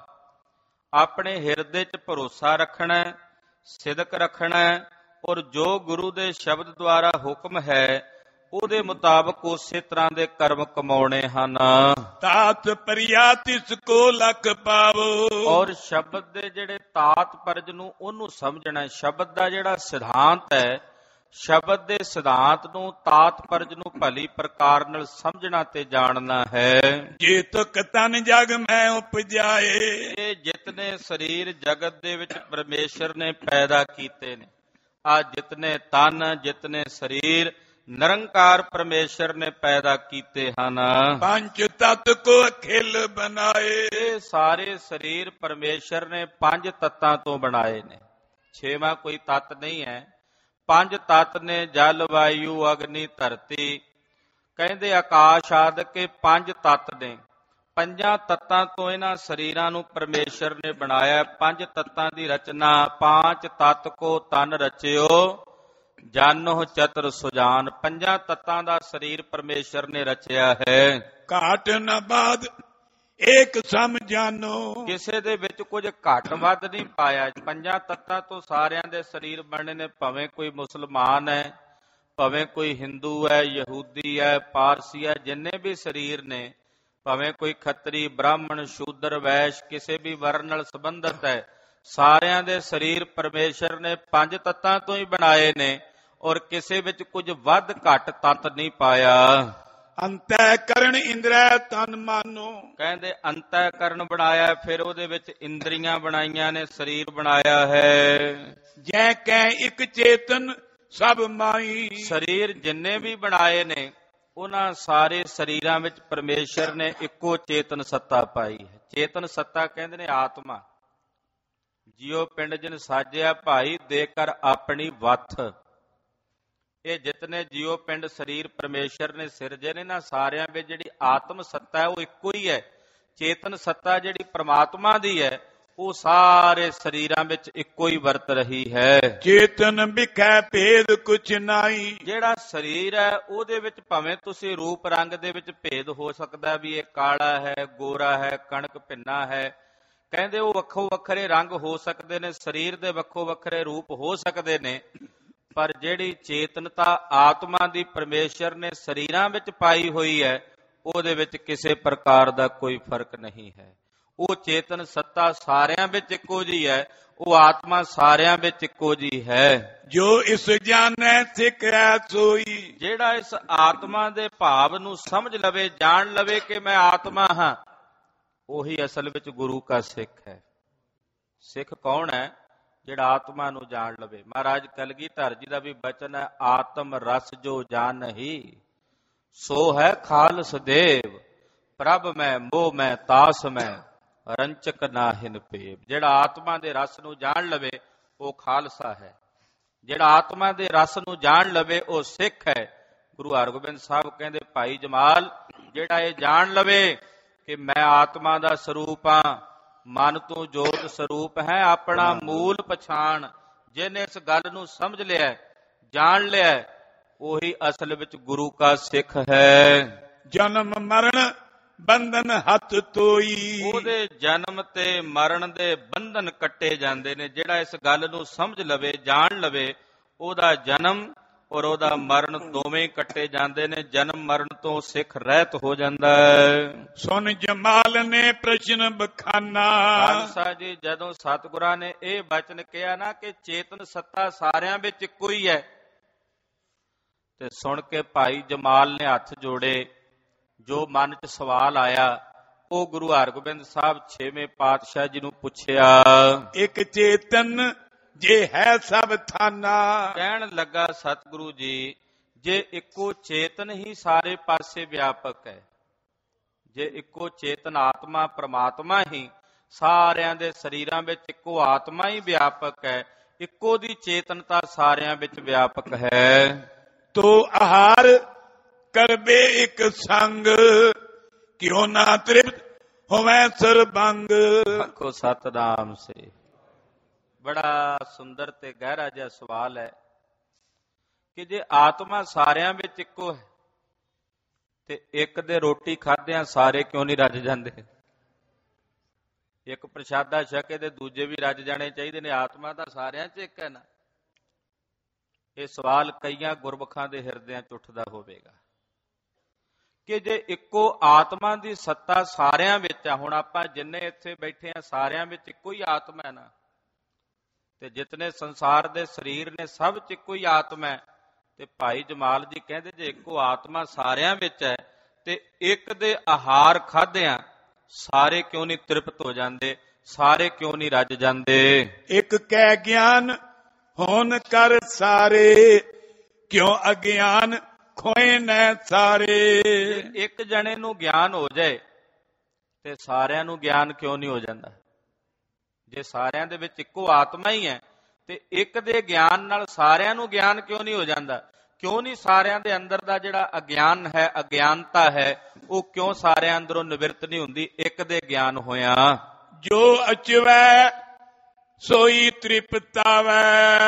[SPEAKER 2] ਆਪਣੇ ਹਿਰਦੇ 'ਚ ਭਰੋਸਾ ਰੱਖਣਾ, ਸਿਦਕ ਰੱਖਣਾ ਔਰ ਜੋ ਗੁਰੂ ਦੇ ਸ਼ਬਦ ਦੁਆਰਾ ਹੁਕਮ ਹੈ ਉਹਦੇ ਮੁਤਾਬਕ ਉਸੇ ਤਰ੍ਹਾਂ ਦੇ ਕਰਮ ਕਮਾਉਣੇ ਹਨ।
[SPEAKER 1] ਤਾਤ ਪਰਿਆ ਤਿਸ ਕੋ ਲਖ ਪਾਵੋ।
[SPEAKER 2] ਔਰ ਸ਼ਬਦ ਦੇ ਜਿਹੜੇ ਤਾਤ ਪਰਜ ਨੂੰ ਉਹਨੂੰ ਸਮਝਣਾ। ਸ਼ਬਦ ਦਾ ਜਿਹੜਾ ਸਿਧਾਂਤ ਹੈ, ਸ਼ਬਦ ਦੇ ਸਿਧਾਂਤ ਨੂੰ, ਤਾਤ ਪਰਜ ਨੂੰ ਭਲੀ ਪ੍ਰਕਾਰ ਨਾਲ ਸਮਝਣਾ ਤੇ ਜਾਣਨਾ ਹੈ।
[SPEAKER 1] ਜੇ ਤੁਕ ਤਨ ਜਗ ਮੈਂ ਉਪਜਾਏ।
[SPEAKER 2] ਇਹ ਜਿਤਨੇ ਸਰੀਰ ਜਗਤ ਦੇ ਵਿੱਚ ਪਰਮੇਸ਼ਰ ਨੇ ਪੈਦਾ ਕੀਤੇ ਨੇ, ਆ ਜਿਤਨੇ ਤਨ, ਜਿਤਨੇ ਸਰੀਰ ਨਿਰੰਕਾਰ ਪਰਮੇਸ਼ਰ ਨੇ ਪੈਦਾ ਕੀਤੇ ਹਨ।
[SPEAKER 1] ਪੰਜ ਤਤ ਕੋ ਅਖਿਲ ਬਣਾਏ।
[SPEAKER 2] ਇਹ ਸਾਰੇ ਸਰੀਰ ਪਰਮੇਸ਼ਰ ਨੇ ਪੰਜ ਤੱਤਾਂ ਤੋਂ ਬਣਾਏ ਨੇ। ਛੇਵਾਂ ਕੋਈ ਤੱਤ ਨਹੀਂ ਹੈ। ਪੰਜ ਤੱਤ ਨੇ, ਜਲ, ਵਾਯੂ, ਅਗਨੀ, ਧਰਤੀ। ਕਹਿੰਦੇ ਆਕਾਸ਼ ਆਦਿ ਕੇ ਪੰਜ ਤੱਤ ਨੇ। ਪੰਜਾਂ ਤੱਤਾਂ ਤੋਂ ਇਹਨਾਂ ਸਰੀਰਾਂ ਨੂੰ ਪਰਮੇਸ਼ਰ ਨੇ ਬਣਾਇਆ। ਪੰਜ ਤੱਤਾਂ ਦੀ ਰਚਨਾ, ਪਾਂਚ ਤੱਤ ਕੋ ਤਨ ਰਚਿਓ, ਜਾਨੋ ਚਤੁਰ ਸੁਜਾਨ। ਪੰਜਾਂ ਤੱਤਾਂ ਦਾ ਸਰੀਰ ਪਰਮੇਸ਼ਰ ਨੇ ਰਚਿਆ ਹੈ।
[SPEAKER 1] ਘਾਟ ਨ ਬਾਦ ਏਕ ਸਮ ਜਾਨੋ।
[SPEAKER 2] ਕਿਸੇ ਦੇ ਵਿੱਚ ਕੁਝ ਘੱਟ ਵੱਧ ਨਹੀਂ ਪਾਇਆ। ਪੰਜਾਂ ਤੱਤਾਂ ਤੋਂ ਸਾਰਿਆਂ ਦੇ ਸਰੀਰ ਬਣੇ ਨੇ। ਭਾਵੇਂ ਕੋਈ ਮੁਸਲਮਾਨ ਹੈ, ਭਾਵੇਂ ਕੋਈ ਹਿੰਦੂ ਹੈ, ਯਹੂਦੀ ਹੈ, ਪਾਰਸੀ ਹੈ, ਜਿੰਨੇ ਵੀ ਸਰੀਰ ਨੇ, ਭਾਵੇਂ ਕੋਈ ਖੱਤਰੀ, ਬ੍ਰਾਹਮਣ, ਸ਼ੂਦਰ, ਵੈਸ਼, ਕਿਸੇ ਵੀ ਵਰਨ ਨਾਲ ਸੰਬੰਧਿਤ ਹੈ, ਸਾਰਿਆਂ ਦੇ ਸਰੀਰ ਪਰਮੇਸ਼ਰ ਨੇ ਪੰਜ ਤੱਤਾਂ ਤੋਂ ਹੀ ਬਣਾਏ ਨੇ ਔਰ ਕਿਸੇ ਵਿੱਚ ਕੁਝ ਵੱਧ ਘੱਟ ਤੱਤ ਨਹੀਂ ਪਾਇਆ।
[SPEAKER 1] ਅੰਤੈ ਕਰਨ ਇੰਦਰੈ ਤਨ ਮਾਨੋ।
[SPEAKER 2] ਕਹਿੰਦੇ ਅੰਤੈ ਕਰਨ ਬਣਾਇਆ, ਫਿਰ ਉਹਦੇ ਵਿੱਚ ਇੰਦਰੀਆਂ ਬਣਾਈਆਂ ਨੇ, ਸਰੀਰ ਬਣਾਇਆ ਹੈ।
[SPEAKER 1] ਜੈ ਕੈ ਇੱਕ ਚੇਤਨ ਸਭ ਮਾਈ।
[SPEAKER 2] ਸਰੀਰ ਜਿੰਨੇ ਵੀ ਬਣਾਏ ਨੇ ਉਹਨਾਂ ਸਾਰੇ ਸਰੀਰਾਂ ਵਿੱਚ ਪਰਮੇਸ਼ਰ ਨੇ ਇੱਕੋ ਚੇਤਨ ਸੱਤਾ ਪਾਈ ਹੈ। ਚੇਤਨ ਸੱਤਾ ਕਹਿੰਦੇ ਨੇ ਆਤਮਾ। ਜਿਉ ਪਿੰਡ ਜਿਨ ਸਾਜਿਆ ਭਾਈ, ਦੇ ਕਰ ਆਪਣੀ ਵੱਥ। ਇਹ ਜਿਤਨੇ ਜਿਉ ਪਿੰਡ ਸਰੀਰ ਪਰਮੇਸ਼ਰ ਨੇ ਸਿਰਜੇ ਨੇ ਨਾ, ਸਾਰਿਆਂ ਵਿੱਚ ਜਿਹੜੀ ਆਤਮ ਸੱਤਾ ਹੈ ਉਹ ਇੱਕੋ ਹੀ ਹੈ। ਚੇਤਨ ਸੱਤਾ ਜਿਹੜੀ ਪ੍ਰਮਾਤਮਾ ਦੀ ਹੈ ਉਹ ਸਾਰੇ ਸਰੀਰਾਂ ਵਿੱਚ ਇੱਕੋ ਹੀ ਵਰਤ ਰਹੀ ਹੈ।
[SPEAKER 1] ਚੇਤਨ ਵਿਖੈ ਭੇਦ ਕੁਛ ਨਾਹੀ।
[SPEAKER 2] ਜਿਹੜਾ ਸਰੀਰ ਹੈ ਉਹਦੇ ਵਿੱਚ ਭਾਵੇਂ ਤੁਸੀਂ ਰੂਪ ਰੰਗ ਦੇ ਵਿੱਚ ਭੇਦ ਹੋ ਸਕਦਾ, ਵੀ ਇਹ ਕਾਲਾ ਹੈ, ਗੋਰਾ ਹੈ, ਕਣਕ ਭਿੰਨਾ ਹੈ। ਕਹਿੰਦੇ ਉਹ ਵੱਖੋ ਵੱਖਰੇ ਰੰਗ ਹੋ ਸਕਦੇ ਨੇ, ਸਰੀਰ ਦੇ ਵੱਖੋ ਵੱਖਰੇ ਰੂਪ ਹੋ ਸਕਦੇ ਨੇ, ਪਰ ਜਿਹੜੀ ਚੇਤਨਤਾ ਆਤਮਾ ਦੀ ਪਰਮੇਸ਼ਰ ਨੇ ਸਰੀਰਾਂ ਵਿੱਚ ਪਾਈ ਹੋਈ ਹੈ ਉਹਦੇ ਵਿੱਚ ਕਿਸੇ ਪ੍ਰਕਾਰ ਦਾ ਕੋਈ ਫਰਕ ਨਹੀਂ ਹੈ। ਉਹ ਚੇਤਨ ਸੱਤਾ ਸਾਰਿਆਂ ਵਿੱਚ ਇੱਕੋ ਜਿਹੀ ਹੈ, ਉਹ ਆਤਮਾ ਸਾਰਿਆਂ ਵਿੱਚ ਇੱਕੋ ਜਿਹੀ ਹੈ।
[SPEAKER 1] ਜੋ ਇਸ ਜਾਣੈ ਸਿਖੈ ਸੋਈ।
[SPEAKER 2] ਜਿਹੜਾ ਇਸ ਆਤਮਾ ਦੇ ਭਾਵ ਨੂੰ ਸਮਝ ਲਵੇ, ਜਾਣ ਲਵੇ ਕਿ ਮੈਂ ਆਤਮਾ ਹਾਂ, ਉਹੀ ਅਸਲ ਵਿੱਚ ਗੁਰੂ ਕਾ ਸਿੱਖ ਹੈ। ਸਿੱਖ ਕੌਣ ਹੈ? ਜਿਹੜਾ ਆਤਮਾ ਨੂੰ ਜਾਣ ਲਵੇ। ਮਹਾਰਾਜ ਕਲਗੀਧਰ ਜੀ ਦਾ ਵੀ ਬਚਨ ਹੈ, ਆਤਮ ਰਸ ਜੋ ਜਾਣਹੀ ਸੋ ਹੈ ਖਾਲਸ ਦੇਵ, ਪ੍ਰਭ ਮੈਂ ਮੋਹ ਮੈਂ ਤਾਸ ਮੈਂ ਰੰਚਕ ਨਾਹਿਨ ਪੇਵ। ਜਿਹੜਾ ਆਤਮਾ ਦੇ ਰਸ ਨੂੰ ਜਾਣ ਲਵੇ ਉਹ ਖਾਲਸਾ ਹੈ। ਜਿਹੜਾ ਆਤਮਾ ਦੇ ਰਸ ਨੂੰ ਜਾਣ ਲਵੇ ਉਹ ਸਿੱਖ ਹੈ। ਗੁਰੂ ਹਰਗੋਬਿੰਦ ਸਾਹਿਬ ਕਹਿੰਦੇ, ਭਾਈ ਜਮਾਲ ਜਿਹੜਾ ਇਹ ਜਾਣ ਲਵੇ ਕਿ ਮੈਂ ਆਤਮਾ ਦਾ ਸਰੂਪ ਹਾਂ, ਮਨ ਤੂੰ ਜੋਤ ਸਰੂਪ ਹੈ, ਆਪਣਾ ਮੂਲ ਪਛਾਣ। ਜਿਹਨੇ ਇਸ ਗੱਲ ਨੂੰ ਸਮਝ ਲਿਆ, ਜਾਣ ਲਿਆ, ਉਹੀ ਅਸਲ ਵਿੱਚ ਗੁਰੂ ਕਾ ਸਿੱਖ ਹੈ।
[SPEAKER 1] ਜਨਮ ਮਰਨ ਬੰਧਨ ਹੱਥ ਤੋਈ,
[SPEAKER 2] ਉਹਦੇ ਜਨਮ ਤੇ ਮਰਨ ਦੇ ਬੰਧਨ ਕੱਟੇ ਜਾਂਦੇ ਨੇ। ਜਿਹੜਾ ਇਸ ਗੱਲ ਨੂੰ ਸਮਝ ਲਵੇ, ਜਾਣ ਲਵੇ, ਉਹਦਾ ਜਨਮ ਔਰ ਉਹਦਾ ਮਰਨ ਦੋਵੇਂ ਕੱਟੇ ਜਾਂਦੇ ਨੇ। ਜਨਮ ਮਰਨ ਤੋਂ ਸਿੱਖ ਰਹਿਤ ਹੋ ਜਾਂਦਾ ਹੈ।
[SPEAKER 1] ਸੁਨ ਜਮਾਲ ਨੇ ਪ੍ਰਸ਼ਨ ਬਖਾਨਾ।
[SPEAKER 2] ਖਾਲਸਾ ਜੀ, ਜਦੋਂ ਸਤਿਗੁਰਾਂ ਨੇ ਇਹ ਬਚਨ ਕਿਹਾ ਨਾ ਕਿ ਚੇਤਨ ਸੱਤਾ ਸਾਰਿਆਂ ਵਿੱਚ ਇੱਕੋ ਹੀ ਹੈ, ਤੇ ਸੁਣ ਕੇ ਭਾਈ ਜਮਾਲ ਨੇ ਹੱਥ ਜੋੜੇ। ਜੋ ਮਨ 'ਚ ਸਵਾਲ ਆਇਆ ਉਹ ਗੁਰੂ ਹਰਗੋਬਿੰਦ ਸਾਹਿਬ ਛੇਵੇਂ ਪਾਤਸ਼ਾਹ ਜੀ ਨੂੰ ਪੁੱਛਿਆ।
[SPEAKER 1] ਇੱਕ ਚੇਤਨ ਜੇ ਹੈ ਸਭ ਥਾਨਾ।
[SPEAKER 2] ਕਹਿਣ ਲੱਗਾ ਸਤਿਗੁਰੂ ਜੀ, ਜੇ ਇੱਕੋ ਚੇਤਨ ਹੀ ਸਾਰੇ ਪਾਸੇ ਵਿਆਪਕ ਹੈ, ਜੇ ਇੱਕੋ ਚੇਤਨ ਆਤਮਾ ਪ੍ਰਮਾਤਮਾ ਹੀ ਸਾਰਿਆਂ ਦੇ ਸਰੀਰਾਂ ਵਿੱਚ ਇੱਕੋ ਆਤਮਾ ਹੀ ਵਿਆਪਕ ਹੈ, ਇੱਕੋ ਦੀ ਚੇਤਨਤਾ ਸਾਰਿਆਂ ਵਿੱਚ ਵਿਆਪਕ ਹੈ,
[SPEAKER 1] ਤੋ ਆਹਾਰ ਕਰਬੇ ਇੱਕ ਸੰਗ, ਕਿਉਂ ਨਾ ਤ੍ਰਿਪਤ ਹੋਵੇਂ ਸਰਬੰਗ।
[SPEAKER 2] ਆਖੋ ਸਤਿਨਾਮ ਸੇ। ਬੜਾ ਸੁੰਦਰ ਤੇ ਗਹਿਰਾ ਜਿਹਾ ਸਵਾਲ ਹੈ ਕਿ ਜੇ ਆਤਮਾ ਸਾਰਿਆਂ ਵਿੱਚ ਇੱਕੋ ਹੈ ਤੇ ਇੱਕ ਦੇ ਰੋਟੀ ਖਾਦਿਆਂ ਸਾਰੇ ਕਿਉਂ ਨਹੀਂ ਰੱਜ ਜਾਂਦੇ? ਇੱਕ ਪ੍ਰਸ਼ਾਦਾ ਛਕੇ ਤੇ ਦੂਜੇ ਵੀ ਰੱਜ ਜਾਣੇ ਚਾਹੀਦੇ ਨੇ। ਆਤਮਾ ਤਾਂ ਸਾਰਿਆਂ 'ਚ ਇੱਕ ਹੈ ਨਾ। ਇਹ ਸਵਾਲ ਕਈਆਂ ਗੁਰਮੁਖਾਂ ਦੇ ਹਿਰਦਿਆਂ 'ਚ ਉੱਠਦਾ ਹੋਵੇਗਾ ਕਿ ਜੇ ਇੱਕੋ ਆਤਮਾ ਦੀ ਸੱਤਾ ਸਾਰਿਆਂ ਵਿੱਚ ਆ, ਹੁਣ ਆਪਾਂ ਜਿੰਨੇ ਇੱਥੇ ਬੈਠੇ ਆ ਸਾਰਿਆਂ ਵਿੱਚ ਇੱਕੋ ਹੀ ਆਤਮਾ ਹੈ ਨਾ, ਤੇ ਜਿਤਨੇ ਸੰਸਾਰ ਦੇ ਸਰੀਰ ਨੇ ਸਭ 'ਚ ਇੱਕੋ ਹੀ ਆਤਮਾ ਹੈ। ਤੇ ਭਾਈ ਜਮਾਲ ਜੀ ਕਹਿੰਦੇ ਜੇ ਇੱਕੋ ਆਤਮਾ ਸਾਰਿਆਂ ਵਿੱਚ ਹੈ ਤੇ ਇੱਕ ਦੇ ਆਹਾਰ ਖਾਦਿਆਂ ਸਾਰੇ ਕਿਉਂ ਨਹੀਂ ਤ੍ਰਿਪਤ ਹੋ ਜਾਂਦੇ, ਸਾਰੇ ਕਿਉਂ ਨਹੀਂ ਰੱਜ ਜਾਂਦੇ?
[SPEAKER 1] ਇੱਕ ਕਹਿ ਗਿਆਨ ਹੋਣ ਕਰ ਸਾਰੇ, ਕਿਉਂ ਅਗਿਆਨ ਖੋਏ ਨੈ ਸਾਰੇ।
[SPEAKER 2] ਇੱਕ ਜਣੇ ਨੂੰ ਗਿਆਨ ਹੋ ਜਾਏ ਤੇ ਸਾਰਿਆਂ ਨੂੰ ਗਿਆਨ ਕਿਉਂ ਨਹੀਂ ਹੋ ਜਾਂਦਾ? ਜੇ ਸਾਰਿਆਂ ਦੇ ਵਿੱਚ ਇੱਕੋ ਆਤਮਾ ਹੀ ਹੈ ਤੇ ਇੱਕ ਦੇ ਗਿਆਨ ਨਾਲ ਸਾਰਿਆਂ ਨੂੰ ਗਿਆਨ ਕਿਉਂ ਨਹੀਂ ਹੋ ਜਾਂਦਾ? ਕਿਉਂ ਨਹੀਂ ਸਾਰਿਆਂ ਦੇ ਅੰਦਰ ਦਾ ਜਿਹੜਾ ਅਗਿਆਨ ਹੈ, ਅਗਿਆਨਤਾ ਹੈ, ਉਹ ਕਿਉਂ ਸਾਰਿਆਂ ਅੰਦਰੋਂ ਨਿਵਰਤ ਨਹੀਂ ਹੁੰਦੀ ਇੱਕ ਦੇ ਗਿਆਨ ਹੋਇਆ?
[SPEAKER 1] ਜੋ ਅਚਵੈ ਸੋਈ ਤ੍ਰਿਪਤਾਵੈ,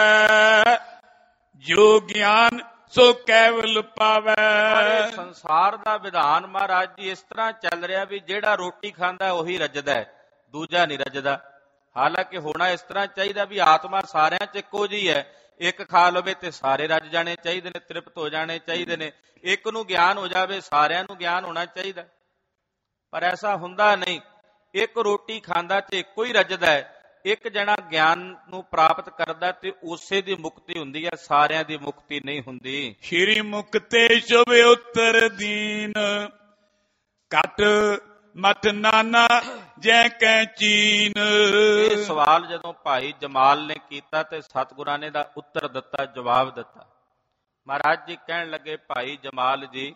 [SPEAKER 1] ਜੋ ਗਿਆਨ ਸੋ ਕੇਵਲ ਪਾਵੈ।
[SPEAKER 2] ਸੰਸਾਰ ਦਾ ਵਿਧਾਨ ਮਹਾਰਾਜ ਜੀ ਇਸ ਤਰ੍ਹਾਂ ਚੱਲ ਰਿਹਾ ਵੀ ਜਿਹੜਾ ਰੋਟੀ ਖਾਂਦਾ ਉਹੀ ਰੱਜਦਾ ਹੈ, ਦੂਜਾ ਨਹੀਂ ਰੱਜਦਾ। ਹਾਲਾਂਕਿ ਹੋਣਾ ਇਸ ਤਰ੍ਹਾਂ ਚਾਹੀਦਾ ਵੀ ਆਤਮਾ ਸਾਰਿਆਂ 'ਚ ਇੱਕੋ ਜਿਹੀ ਹੈ, ਇੱਕ ਖਾ ਲਵੇ ਤੇ ਸਾਰੇ ਰੱਜ ਜਾਣੇ ਚਾਹੀਦੇ ਨੇ, ਤ੍ਰਿਪਤ ਹੋ ਜਾਣੇ ਚਾਹੀਦੇ ਨੇ। ਇੱਕ ਨੂੰ ਗਿਆਨ ਹੋ ਜਾਵੇ, ਸਾਰਿਆਂ ਨੂੰ ਗਿਆਨ ਹੋਣਾ ਚਾਹੀਦਾ, ਪਰ ਐਸਾ ਹੁੰਦਾ ਨਹੀਂ। ਇੱਕ ਰੋਟੀ ਖਾਂਦਾ ਤੇ ਇੱਕੋ ਹੀ ਰੱਜਦਾ ਹੈ, ਇੱਕ ਜਣਾ ਗਿਆਨ ਨੂੰ ਪ੍ਰਾਪਤ ਕਰਦਾ ਤੇ ਉਸੇ ਦੀ ਮੁਕਤੀ ਹੁੰਦੀ ਹੈ, ਸਾਰਿਆਂ ਦੀ ਮੁਕਤੀ ਨਹੀਂ ਹੁੰਦੀ।
[SPEAKER 1] ਸ਼੍ਰੀ ਮੁਕਤੇ ਸ਼ੁਭ ਉੱਤਰ ਦੀਨ, ਘਟ ਮਤ ਨਾਨਾ ਜੈ ਕੈ ਚੀਨ।
[SPEAKER 2] ਇਹ ਸਵਾਲ ਜਦੋਂ ਭਾਈ ਜਮਾਲ ਨੇ ਕੀਤਾ ਤੇ ਸਤਿਗੁਰਾਂ ਨੇ ਦਾ ਉੱਤਰ ਦਿੱਤਾ, ਜਵਾਬ ਦਿੱਤਾ। ਮਹਾਰਾਜ ਜੀ ਕਹਿਣ ਲੱਗੇ, ਭਾਈ ਜਮਾਲ ਜੀ,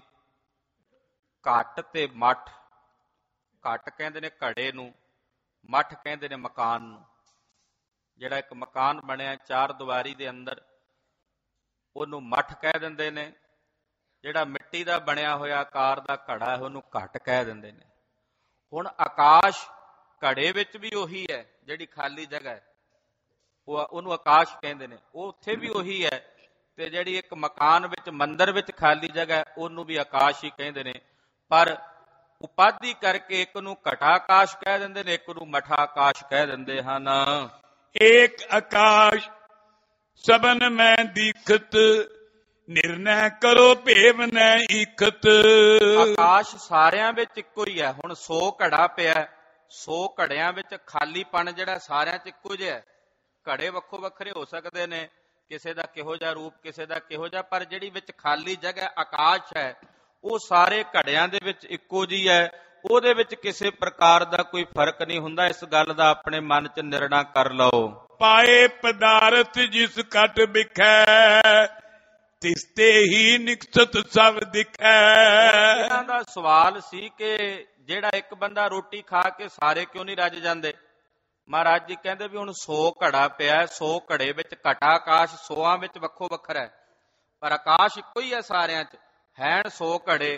[SPEAKER 2] ਘਟ ਤੇ ਮੱਠ, ਘਟ ਕਹਿੰਦੇ ਨੇ ਘੜੇ ਨੂੰ, ਮੱਠ ਕਹਿੰਦੇ ਨੇ ਮਕਾਨ ਨੂੰ। ਜਿਹੜਾ ਇੱਕ ਮਕਾਨ ਬਣਿਆ ਚਾਰ ਦੀਵਾਰੀ ਦੇ ਅੰਦਰ, ਉਹਨੂੰ ਮੱਠ ਕਹਿ ਦਿੰਦੇ ਨੇ। ਜਿਹੜਾ ਮਿੱਟੀ ਦਾ ਬਣਿਆ ਹੋਇਆ ਆਕਾਰ ਦਾ ਘੜਾ ਹੈ ਉਹਨੂੰ ਘਟ ਕਹਿ ਦਿੰਦੇ ਨੇ। ਹੁਣ ਆਕਾਸ਼ ਘੜੇ ਵਿੱਚ ਵੀ ਉਹੀ ਹੈ, ਜਿਹੜੀ ਖਾਲੀ ਜਗ੍ਹਾ ਹੈ ਉਹ ਉਹਨੂੰ ਆਕਾਸ਼ ਕਹਿੰਦੇ ਨੇ, ਉਹ ਉੱਥੇ ਵੀ ਉਹੀ ਹੈ। ਤੇ ਜਿਹੜੀ ਇੱਕ ਮਕਾਨ ਵਿੱਚ, ਮੰਦਿਰ ਵਿੱਚ ਖਾਲੀ ਜਗ੍ਹਾ ਹੈ ਉਹਨੂੰ ਵੀ ਆਕਾਸ਼ ਹੀ ਕਹਿੰਦੇ ਨੇ। ਪਰ ਉਪਾਧੀ ਕਰਕੇ ਇੱਕ ਨੂੰ ਘਟਾ ਆਕਾਸ਼ ਕਹਿ ਦਿੰਦੇ ਨੇ, ਇੱਕ ਨੂੰ ਮਠਾ ਆਕਾਸ਼ ਕਹਿ ਦਿੰਦੇ ਹਨ।
[SPEAKER 1] ਏਕ ਆਕਾਸ਼ ਸਬਨ ਮੈਂ ਦੀਖਤ, ਨਿਰਣੈ ਕਰੋ ਭੇਵ ਨੈ ਈਖਤ।
[SPEAKER 2] ਆਕਾਸ਼ ਸਾਰਿਆਂ ਵਿੱਚ ਇੱਕੋ ਹੀ ਹੈ। ਹੁਣ ਸੌ ਘੜਾ ਪਿਆ, ਸੌ ਘੜਿਆਂ ਵਿੱਚ ਖਾਲੀਪਣ ਜਿਹੜਾ ਸਾਰਿਆਂ 'ਚ ਇੱਕੋ ਜਿਹਾ ਹੈ। ਘੜੇ ਵੱਖੋ ਵੱਖਰੇ ਹੋ ਸਕਦੇ ਨੇ, ਕਿਸੇ ਦਾ ਕਿਹੋ ਜਿਹਾ ਰੂਪ, ਕਿਸੇ ਦਾ ਕਿਹੋ ਜਿਹਾ, ਪਰ ਜਿਹੜੀ ਵਿੱਚ ਖਾਲੀ ਜਗ੍ਹਾ ਆਕਾਸ਼ ਹੈ ਉਹ ਸਾਰੇ ਘੜਿਆਂ ਦੇ ਵਿੱਚ ਇੱਕੋ ਜਿਹੀ ਹੈ। ਉਹਦੇ ਵਿੱਚ ਕਿਸੇ ਪ੍ਰਕਾਰ ਦਾ ਕੋਈ ਫਰਕ ਨਹੀਂ ਹੁੰਦਾ। ਇਸ ਗੱਲ ਦਾ ਆਪਣੇ ਮਨ 'ਚ ਨਿਰਣਾ ਕਰ ਲਓ।
[SPEAKER 1] ਪਾਏ ਪਦਾਰਥ ਜਿਸ ਘਟ ਬਿਖੈ, ਤਿਸਤੇ ਹੀ ਨਿਕਸਤ ਸਭ ਦਿਖੈ।
[SPEAKER 2] ਇਹਨਾਂ ਦਾ ਸਵਾਲ ਸੀ ਕਿ ਜਿਹੜਾ ਇੱਕ ਬੰਦਾ ਰੋਟੀ ਖਾ ਕੇ ਸਾਰੇ ਕਿਉਂ ਨਹੀਂ ਰੱਜ ਜਾਂਦੇ? ਮਹਾਰਾਜ ਜੀ ਕਹਿੰਦੇ ਵੀ ਹੁਣ ਸੌ ਘੜਾ ਪਿਆ, ਸੌ ਘੜੇ ਵਿੱਚ ਘਟਾ ਆਕਾਸ਼ ਸੌਆਂ ਵਿੱਚ ਵੱਖੋ ਵੱਖਰਾ ਹੈ, ਪਰ ਆਕਾਸ਼ ਇੱਕੋ ਹੀ ਹੈ ਸਾਰਿਆਂ 'ਚ। ਹੈਣ ਸੌ ਘੜੇ,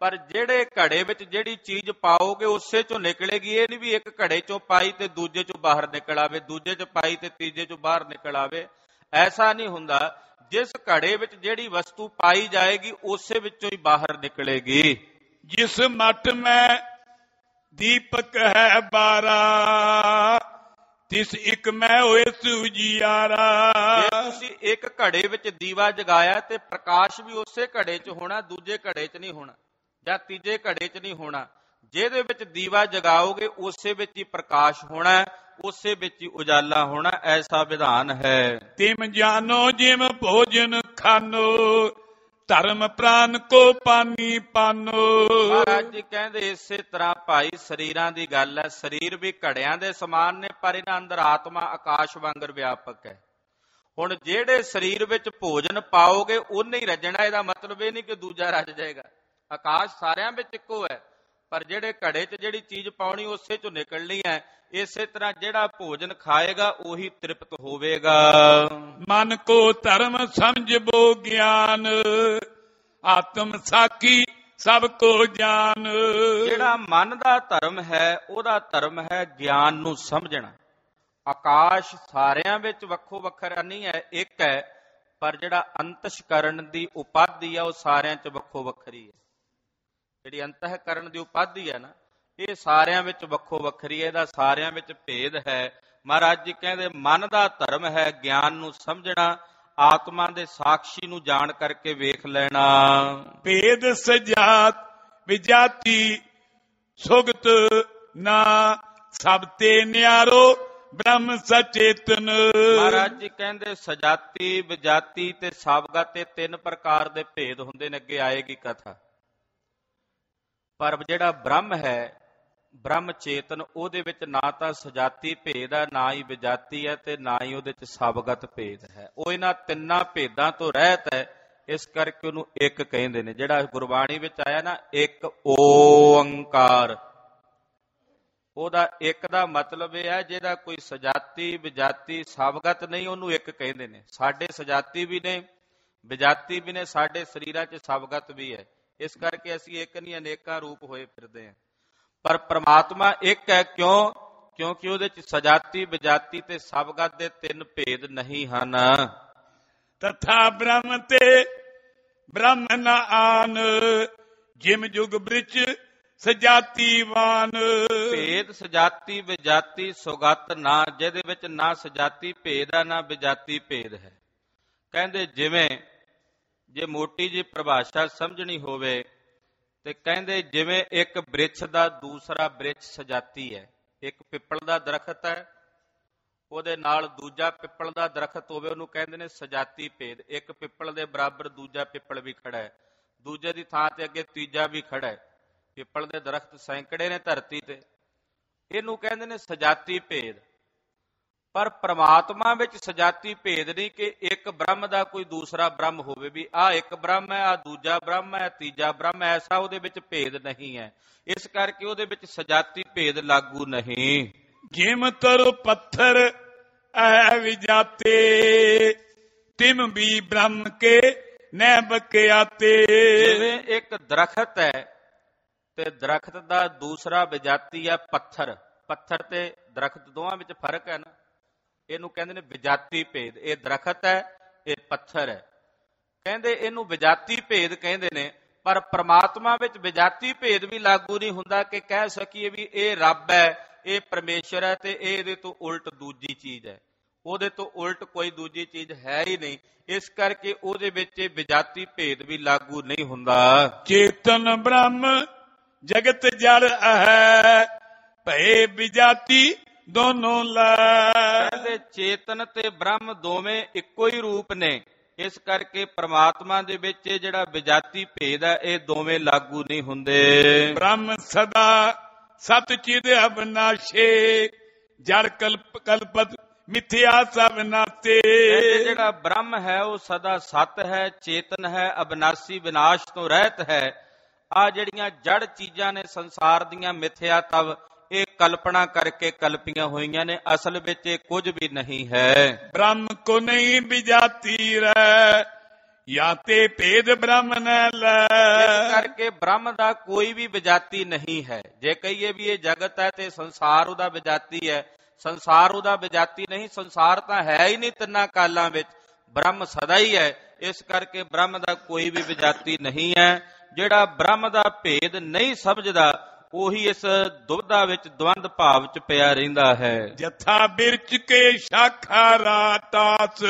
[SPEAKER 2] ਪਰ ਜਿਹੜੇ ਘੜੇ ਵਿੱਚ ਜਿਹੜੀ ਚੀਜ਼ ਪਾਓਗੇ ਉਸੇ ਚੋਂ ਨਿਕਲੇਗੀ। ਇਹ ਨਹੀਂ ਵੀ ਇੱਕ ਘੜੇ ਚੋਂ ਪਾਈ ਤੇ ਦੂਜੇ ਚੋਂ ਬਾਹਰ ਨਿਕਲ ਆਵੇ, ਦੂਜੇ ਚ ਪਾਈ ਤੇ ਤੀਜੇ ਚੋਂ ਬਾਹਰ ਨਿਕਲ ਆਵੇ। ਐਸਾ ਨਹੀਂ ਹੁੰਦਾ। ਜਿਸ ਘੜੇ ਵਿੱਚ ਜਿਹੜੀ ਵਸਤੂ ਪਾਈ ਜਾਏਗੀ ਉਸੇ ਵਿੱਚੋਂ ਹੀ ਬਾਹਰ ਨਿਕਲੇਗੀ।
[SPEAKER 1] ਜਿਸ ਮਟ ਮੈਂ ਦੀਪਕ ਹੈ ਬਾਰਾ, ਤਿਸ ਇੱਕ ਮੈਂ ਹੋਏ ਸੁਜਿਆਰਾ।
[SPEAKER 2] ਜੇ ਤੁਸੀਂ ਇੱਕ ਘੜੇ ਵਿੱਚ ਦੀਵਾ ਜਗਾਇਆ ਤੇ ਪ੍ਰਕਾਸ਼ ਵੀ ਉਸੇ ਘੜੇ 'ਚ ਹੋਣਾ, ਦੂਜੇ ਘੜੇ 'ਚ ਨਹੀਂ ਹੋਣਾ ਜਾਂ ਤੀਜੇ ਘੜੇ 'ਚ ਨਹੀਂ ਹੋਣਾ। ਜਿਹਦੇ ਵਿੱਚ ਦੀਵਾ ਜਗਾਓਗੇ ਉਸੇ ਵਿੱਚ ਹੀ ਪ੍ਰਕਾਸ਼ ਹੋਣਾ, ਉਸੇ ਵਿੱਚ ਹੀ ਉਜਾਲਾ ਹੋਣਾ। ਐਸਾ ਵਿਧਾਨ ਹੈ।
[SPEAKER 1] ਤਿਮ ਜਾਨੋ ਜਿਮ ਭੋਜਨ ਖਾਨੋ, ਧਰਮ ਪ੍ਰਾਨ ਕੋ ਪਾਨੀ ਪਾਨੋ।
[SPEAKER 2] ਮਹਾਰਾਜ ਜੀ ਕਹਿੰਦੇ ਇਸੇ ਤਰ੍ਹਾਂ ਭਾਈ ਸਰੀਰਾਂ ਦੀ ਗੱਲ ਹੈ। ਸਰੀਰ ਵੀ ਘੜਿਆਂ ਦੇ ਸਮਾਨ ਨੇ, ਪਰ ਇਹਨਾਂ ਅੰਦਰ ਆਤਮਾ ਆਕਾਸ਼ ਵਾਂਗਰ ਵਿਆਪਕ ਹੈ। ਹੁਣ ਜਿਹੜੇ ਸਰੀਰ ਵਿੱਚ ਭੋਜਨ ਪਾਓਗੇ ਉਹਨੇ ਹੀ ਰੱਜਣਾ। ਇਹਦਾ ਮਤਲਬ ਇਹ ਨਹੀਂ ਕਿ ਦੂਜਾ ਰੱਜ ਜਾਏਗਾ। ਆਕਾਸ਼ ਸਾਰਿਆਂ ਵਿੱਚ ਇੱਕੋ ਹੈ, ਪਰ ਜਿਹੜੇ ਘੜੇ 'ਚ ਜਿਹੜੀ ਚੀਜ਼ ਪਾਉਣੀ ਉਸੇ 'ਚੋਂ ਨਿਕਲਣੀ ਹੈ। ਇਸੇ ਤਰ੍ਹਾਂ ਜਿਹੜਾ ਭੋਜਨ ਖਾਏਗਾ ਉਹੀ ਤ੍ਰਿਪਤ ਹੋਵੇਗਾ।
[SPEAKER 1] ਮਨ ਕੋ ਧਰਮ ਸਮਝਬੋ ਗਿਆਨ, ਆਤਮ ਸਾਖੀ ਸਭ ਕੋ ਜਾਨ।
[SPEAKER 2] ਜਿਹੜਾ ਮਨ ਦਾ ਧਰਮ ਹੈ ਉਹਦਾ ਧਰਮ ਹੈ ਗਿਆਨ ਨੂੰ ਸਮਝਣਾ। ਆਕਾਸ਼ ਸਾਰਿਆਂ ਵਿੱਚ ਵੱਖੋ ਵੱਖਰਾ ਨਹੀਂ ਹੈ, ਇੱਕ ਹੈ, ਪਰ ਜਿਹੜਾ ਅੰਤਸ਼ਕਰਨ ਦੀ ਉਪਾਧੀ ਹੈ ਉਹ ਸਾਰਿਆਂ 'ਚ ਵੱਖੋ ਵੱਖਰੀ ਹੈ। ਜਿਹੜੀ ਅੰਤःਕਰਨ ਦੀ ਉਪਾਧੀ ਹੈ ਨਾ, ਇਹ ਸਾਰਿਆਂ ਵਿੱਚ ਵੱਖੋ ਵੱਖਰੀ ਹੈ। ਇਹਦਾ ਸਾਰਿਆਂ ਵਿੱਚ ਭੇਦ ਹੈ। ਮਹਾਰਾਜ ਜੀ ਕਹਿੰਦੇ ਮਨ ਦਾ ਧਰਮ ਹੈ ਗਿਆਨ ਨੂੰ ਸਮਝਣਾ, ਆਤਮਾ ਦੇ ਸਾਖੀ ਨੂੰ ਜਾਣ ਕਰਕੇ ਵੇਖ ਲੈਣਾ।
[SPEAKER 1] ਭੇਦ ਸਜਾਤ ਵਿਜਾਤੀ ਸੁਗਤ ਨਾ, ਸਭ ਤੇ ਨਿਆਰੋ ਬ੍ਰਹਮ ਸਚੇਤਨ।
[SPEAKER 2] ਮਹਾਰਾਜ ਜੀ ਕਹਿੰਦੇ ਸਜਾਤੀ ਵਿਜਾਤੀ ਤੇ ਸਾਵਗਤ, ਇਹ ਤਿੰਨ ਪ੍ਰਕਾਰ ਦੇ ਭੇਦ ਹੁੰਦੇ ਨੇ। ਅੱਗੇ ਆਏਗੀ ਕਥਾ। ਪਰ ਜਿਹੜਾ ਬ੍ਰਹਮ ਹੈ, ਬ੍ਰਹਮ ਚੇਤਨ, ਉਹਦੇ ਵਿੱਚ ਨਾ ਤਾਂ ਸਜਾਤੀ ਭੇਦ ਹੈ, ਨਾ ਹੀ ਵਿਜਾਤੀ ਹੈ, ਤੇ ਨਾ ਹੀ ਉਹਦੇ ਚ ਸਾਵਗਤ ਭੇਦ ਹੈ। ਉਹ ਇਹਨਾਂ ਤਿੰਨਾਂ ਭੇਦਾਂ ਤੋਂ ਰਹਿਤ ਹੈ, ਇਸ ਕਰਕੇ ਉਹਨੂੰ ਇੱਕ ਕਹਿੰਦੇ ਨੇ। ਜਿਹੜਾ ਗੁਰਬਾਣੀ ਵਿੱਚ ਆਇਆ ਨਾ ਇੱਕ ਓੰਕਾਰ, ਉਹਦਾ ਇੱਕ ਦਾ ਮਤਲਬ ਇਹ ਹੈ ਜਿਹਦਾ ਕੋਈ ਸਜਾਤੀ ਵਿਜਾਤੀ ਸਾਵਗਤ ਨਹੀਂ, ਉਹਨੂੰ ਇੱਕ ਕਹਿੰਦੇ ਨੇ। ਸਾਡੇ ਸਜਾਤੀ ਵੀ ਨੇ, ਵਿਜਾਤੀ ਵੀ ਨੇ, ਸਾਡੇ ਸਰੀਰਾਂ 'ਚ ਸਾਵਗਤ ਵੀ ਹੈ। ਇਸ ਕਰਕੇ ਅਸੀਂ ਇੱਕ ਨਹੀਂ ਅਨੇਕਾਂ ਰੂਪ ਹੋਏ ਫਿਰਦੇ ਹਾਂ। ਪਰ ਪ੍ਰਮਾਤਮਾ ਇੱਕ ਹੈ। ਕਿਉਂ? ਕਿਉਂਕਿ ਉਹਦੇ 'ਚ ਸਜਾਤੀ ਵਿਜਾਤੀ ਤੇ ਸਾਵਗਤ ਦੇ ਤਿੰਨ ਭੇਦ ਨਹੀਂ ਹਨ।
[SPEAKER 1] ਤਥਾ ਬ੍ਰਹਮ ਤੇ ਬ੍ਰਹਮ ਨ ਆਨ, ਜਿਮ ਜੁਗ ਬ੍ਰਿਚ ਸਜਾਤੀ ਵਾਨ।
[SPEAKER 2] ਭੇਦ ਸਜਾਤੀ ਵਿਜਾਤੀ ਸੁਗਤ ਨਾ, ਜਿਹਦੇ ਵਿੱਚ ਨਾ ਸਜਾਤੀ ਭੇਦ ਹੈ ਨਾ ਵਿਜਾਤੀ ਭੇਦ ਹੈ। ਕਹਿੰਦੇ ਜਿਵੇਂ ਜੇ ਮੋਟੀ ਜਿਹੀ ਪਰਿਭਾਸ਼ਾ ਸਮਝਣੀ ਹੋਵੇ ਤੇ ਕਹਿੰਦੇ ਜਿਵੇਂ ਇੱਕ ਬ੍ਰਿਛ ਦਾ ਦੂਸਰਾ ਬ੍ਰਿਛ ਸਜਾਤੀ ਹੈ। ਇੱਕ ਪਿੱਪਲ ਦਾ ਦਰਖਤ ਹੈ, ਉਹਦੇ ਨਾਲ ਦੂਜਾ ਪਿੱਪਲ ਦਾ ਦਰਖਤ ਹੋਵੇ, ਉਹਨੂੰ ਕਹਿੰਦੇ ਨੇ ਸਜਾਤੀ ਭੇਦ। ਇੱਕ ਪਿੱਪਲ ਦੇ ਬਰਾਬਰ ਦੂਜਾ ਪਿੱਪਲ ਵੀ ਖੜਾ ਹੈ, ਦੂਜੇ ਦੀ ਥਾਂ ਤੇ ਅੱਗੇ ਤੀਜਾ ਵੀ ਖੜਾ ਹੈ। ਪਿੱਪਲ ਦੇ ਦਰਖਤ ਸੈਂਕੜੇ ਨੇ ਧਰਤੀ ਤੇ, ਇਹਨੂੰ ਕਹਿੰਦੇ ਨੇ ਸਜਾਤੀ ਭੇਦ। ਪਰ ਪ੍ਰਮਾਤਮਾ ਵਿੱਚ ਸਜਾਤੀ ਭੇਦ ਨਹੀਂ ਕਿ ਇੱਕ ਬ੍ਰਹਮ ਦਾ ਕੋਈ ਦੂਸਰਾ ਬ੍ਰਹਮ ਹੋਵੇ, ਵੀ ਆਹ ਇੱਕ ਬ੍ਰਹਮ ਹੈ, ਆਹ ਦੂਜਾ ਬ੍ਰਹਮ ਹੈ, ਤੀਜਾ ਬ੍ਰਹਮ ਹੈ। ਐਸਾ ਉਹਦੇ ਵਿੱਚ ਭੇਦ ਨਹੀਂ ਹੈ। ਇਸ ਕਰਕੇ ਉਹਦੇ ਵਿੱਚ ਸਜਾਤੀ ਭੇਦ ਲਾਗੂ ਨਹੀਂ।
[SPEAKER 1] ਜਿਮ ਤਰ ਪੱਥਰ ਐ ਵਿਜਾਤੇ, ਤਿਮ ਵੀ ਬ੍ਰਹਮ ਕੇ ਨੈ ਬਕਿਆਤੇ।
[SPEAKER 2] ਜਿਵੇਂ ਇੱਕ ਦਰਖਤ ਹੈ ਤੇ ਦਰਖਤ ਦਾ ਦੂਸਰਾ ਵਿਜਾਤੀ ਹੈ ਪੱਥਰ। ਪੱਥਰ ਤੇ ਦਰਖਤ ਦੋਵਾਂ ਵਿੱਚ ਫਰਕ ਹੈ ਨਾ, ਇਹਨੂੰ ਕਹਿੰਦੇ ਨੇ ਵਿਜਾਤੀ ਭੇਦ। ਇਹ ਦਰਖਤ ਹੈ, ਇਹ ਪੱਥਰ ਹੈ। ਕਹਿੰਦੇ ਇਹਨੂੰ ਵਿਜਾਤੀ ਭੇਦ ਕਹਿੰਦੇ ਨੇ। ਪਰ ਪ੍ਰਮਾਤਮਾ ਵਿੱਚ ਵਿਜਾਤੀ ਭੇਦ ਵੀ ਲਾਗੂ ਨਹੀਂ ਹੁੰਦਾ ਕਿ ਕਹਿ ਸਕੀਏ ਵੀ ਇਹ ਰੱਬ ਹੈ, ਇਹ ਪਰਮੇਸ਼ਰ ਹੈ, ਤੇ ਇਹ ਇਹਦੇ ਤੋਂ ਉਲਟ ਦੂਜੀ ਚੀਜ਼ ਹੈ। ਉਹਦੇ ਤੋਂ ਉਲਟ ਕੋਈ ਦੂਜੀ ਚੀਜ਼ ਹੈ ਹੀ ਨਹੀਂ। ਇਸ ਕਰਕੇ ਉਹਦੇ ਵਿੱਚ ਵਿਜਾਤੀ ਭੇਦ ਵੀ ਲਾਗੂ ਨਹੀਂ ਹੁੰਦਾ।
[SPEAKER 1] ਚੇਤਨ ਬ੍ਰਹਮ ਜਗਤ ਜੜ ਹੈ, ਭਏ ਵਿਜਾਤੀ ਦੋਨੋਂ ਲੈ।
[SPEAKER 2] ਕਹਿੰਦੇ ਚੇਤਨ ਤੇ ਬ੍ਰਹਮ ਦੋਵੇਂ ਇੱਕੋ ਹੀ ਰੂਪ ਨੇ। ਇਸ ਕਰਕੇ ਪ੍ਰਮਾਤਮਾ ਦੇ ਵਿੱਚ ਇਹ ਜਿਹੜਾ ਵਿਜਾਤੀ ਭੇਦ ਹੈ ਇਹ ਦੋਵੇਂ ਲਾਗੂ ਨਹੀਂ ਹੁੰਦੇ।
[SPEAKER 1] ਬ੍ਰਹਮ ਸਦਾ ਸਤ ਚਿਦ ਅਬਨਾਸ਼ੇ, ਜੜ ਕਲਪ ਕਲਪਤ ਮਿਥਿਆ ਸਭ ਨਾਤੇ।
[SPEAKER 2] ਜਿਹੜਾ ਬ੍ਰਹਮ ਹੈ ਉਹ ਸਦਾ ਸਤ ਹੈ, ਚੇਤਨ ਹੈ, ਅਬਨਾਸੀ, ਵਿਨਾਸ਼ ਤੋਂ ਰਹਿਤ ਹੈ। ਆ ਜਿਹੜੀਆਂ ਜੜ ਚੀਜ਼ਾਂ ਨੇ ਸੰਸਾਰ ਦੀਆਂ, ਮਿਥਿਆ ਤਵ, ਇਹ ਕਲਪਨਾ ਕਰਕੇ ਕਲਪੀਆਂ ਹੋਈਆਂ ਨੇ, ਅਸਲ ਵਿੱਚ ਇਹ ਕੁਝ ਵੀ ਨਹੀਂ ਹੈ।
[SPEAKER 1] ਬ੍ਰਹਮ ਕੋ ਨਹੀਂ ਵਿਜਾਤੀ ਰਹਿ, ਜਾਂ ਤੇ ਭੇਦ ਬ੍ਰਹਮ ਨ ਲੈ।
[SPEAKER 2] ਇਸ ਕਰਕੇ ਬ੍ਰਹਮ ਦਾ ਕੋਈ ਵੀ ਵਿਜਾਤੀ ਨਹੀਂ ਹੈ। ਜੇ ਕਹੀਏ ਵੀ ਇਹ ਜਗਤ ਹੈ ਤੇ ਸੰਸਾਰ ਉਹਦਾ ਵਿਜਾਤੀ ਹੈ, ਸੰਸਾਰ ਉਹਦਾ ਵਿਜਾਤੀ ਨਹੀਂ। ਸੰਸਾਰ ਤਾਂ ਹੈ ਹੀ ਨਹੀਂ ਤਿੰਨਾਂ ਕਾਲਾਂ ਵਿੱਚ, ਬ੍ਰਹਮ ਸਦਾ ਹੀ ਹੈ। ਇਸ ਕਰਕੇ ਬ੍ਰਹਮ ਦਾ ਕੋਈ ਵੀ ਵਿਜਾਤੀ ਨਹੀਂ ਹੈ। ਜਿਹੜਾ ਬ੍ਰਹਮ ਦਾ ਭੇਦ ਨਹੀਂ ਸਮਝਦਾ ਉਹੀ ਇਸ ਦੁਬਿਧਾ ਵਿੱਚ, ਦਵੰਦ ਭਾਵ ਚ ਪਿਆ ਰਹਿੰਦਾ ਹੈ।
[SPEAKER 1] ਜਥਾ ਬਿਰਚ ਕੇ ਸ਼ਾਖਾ ਰਾਤਾਸ,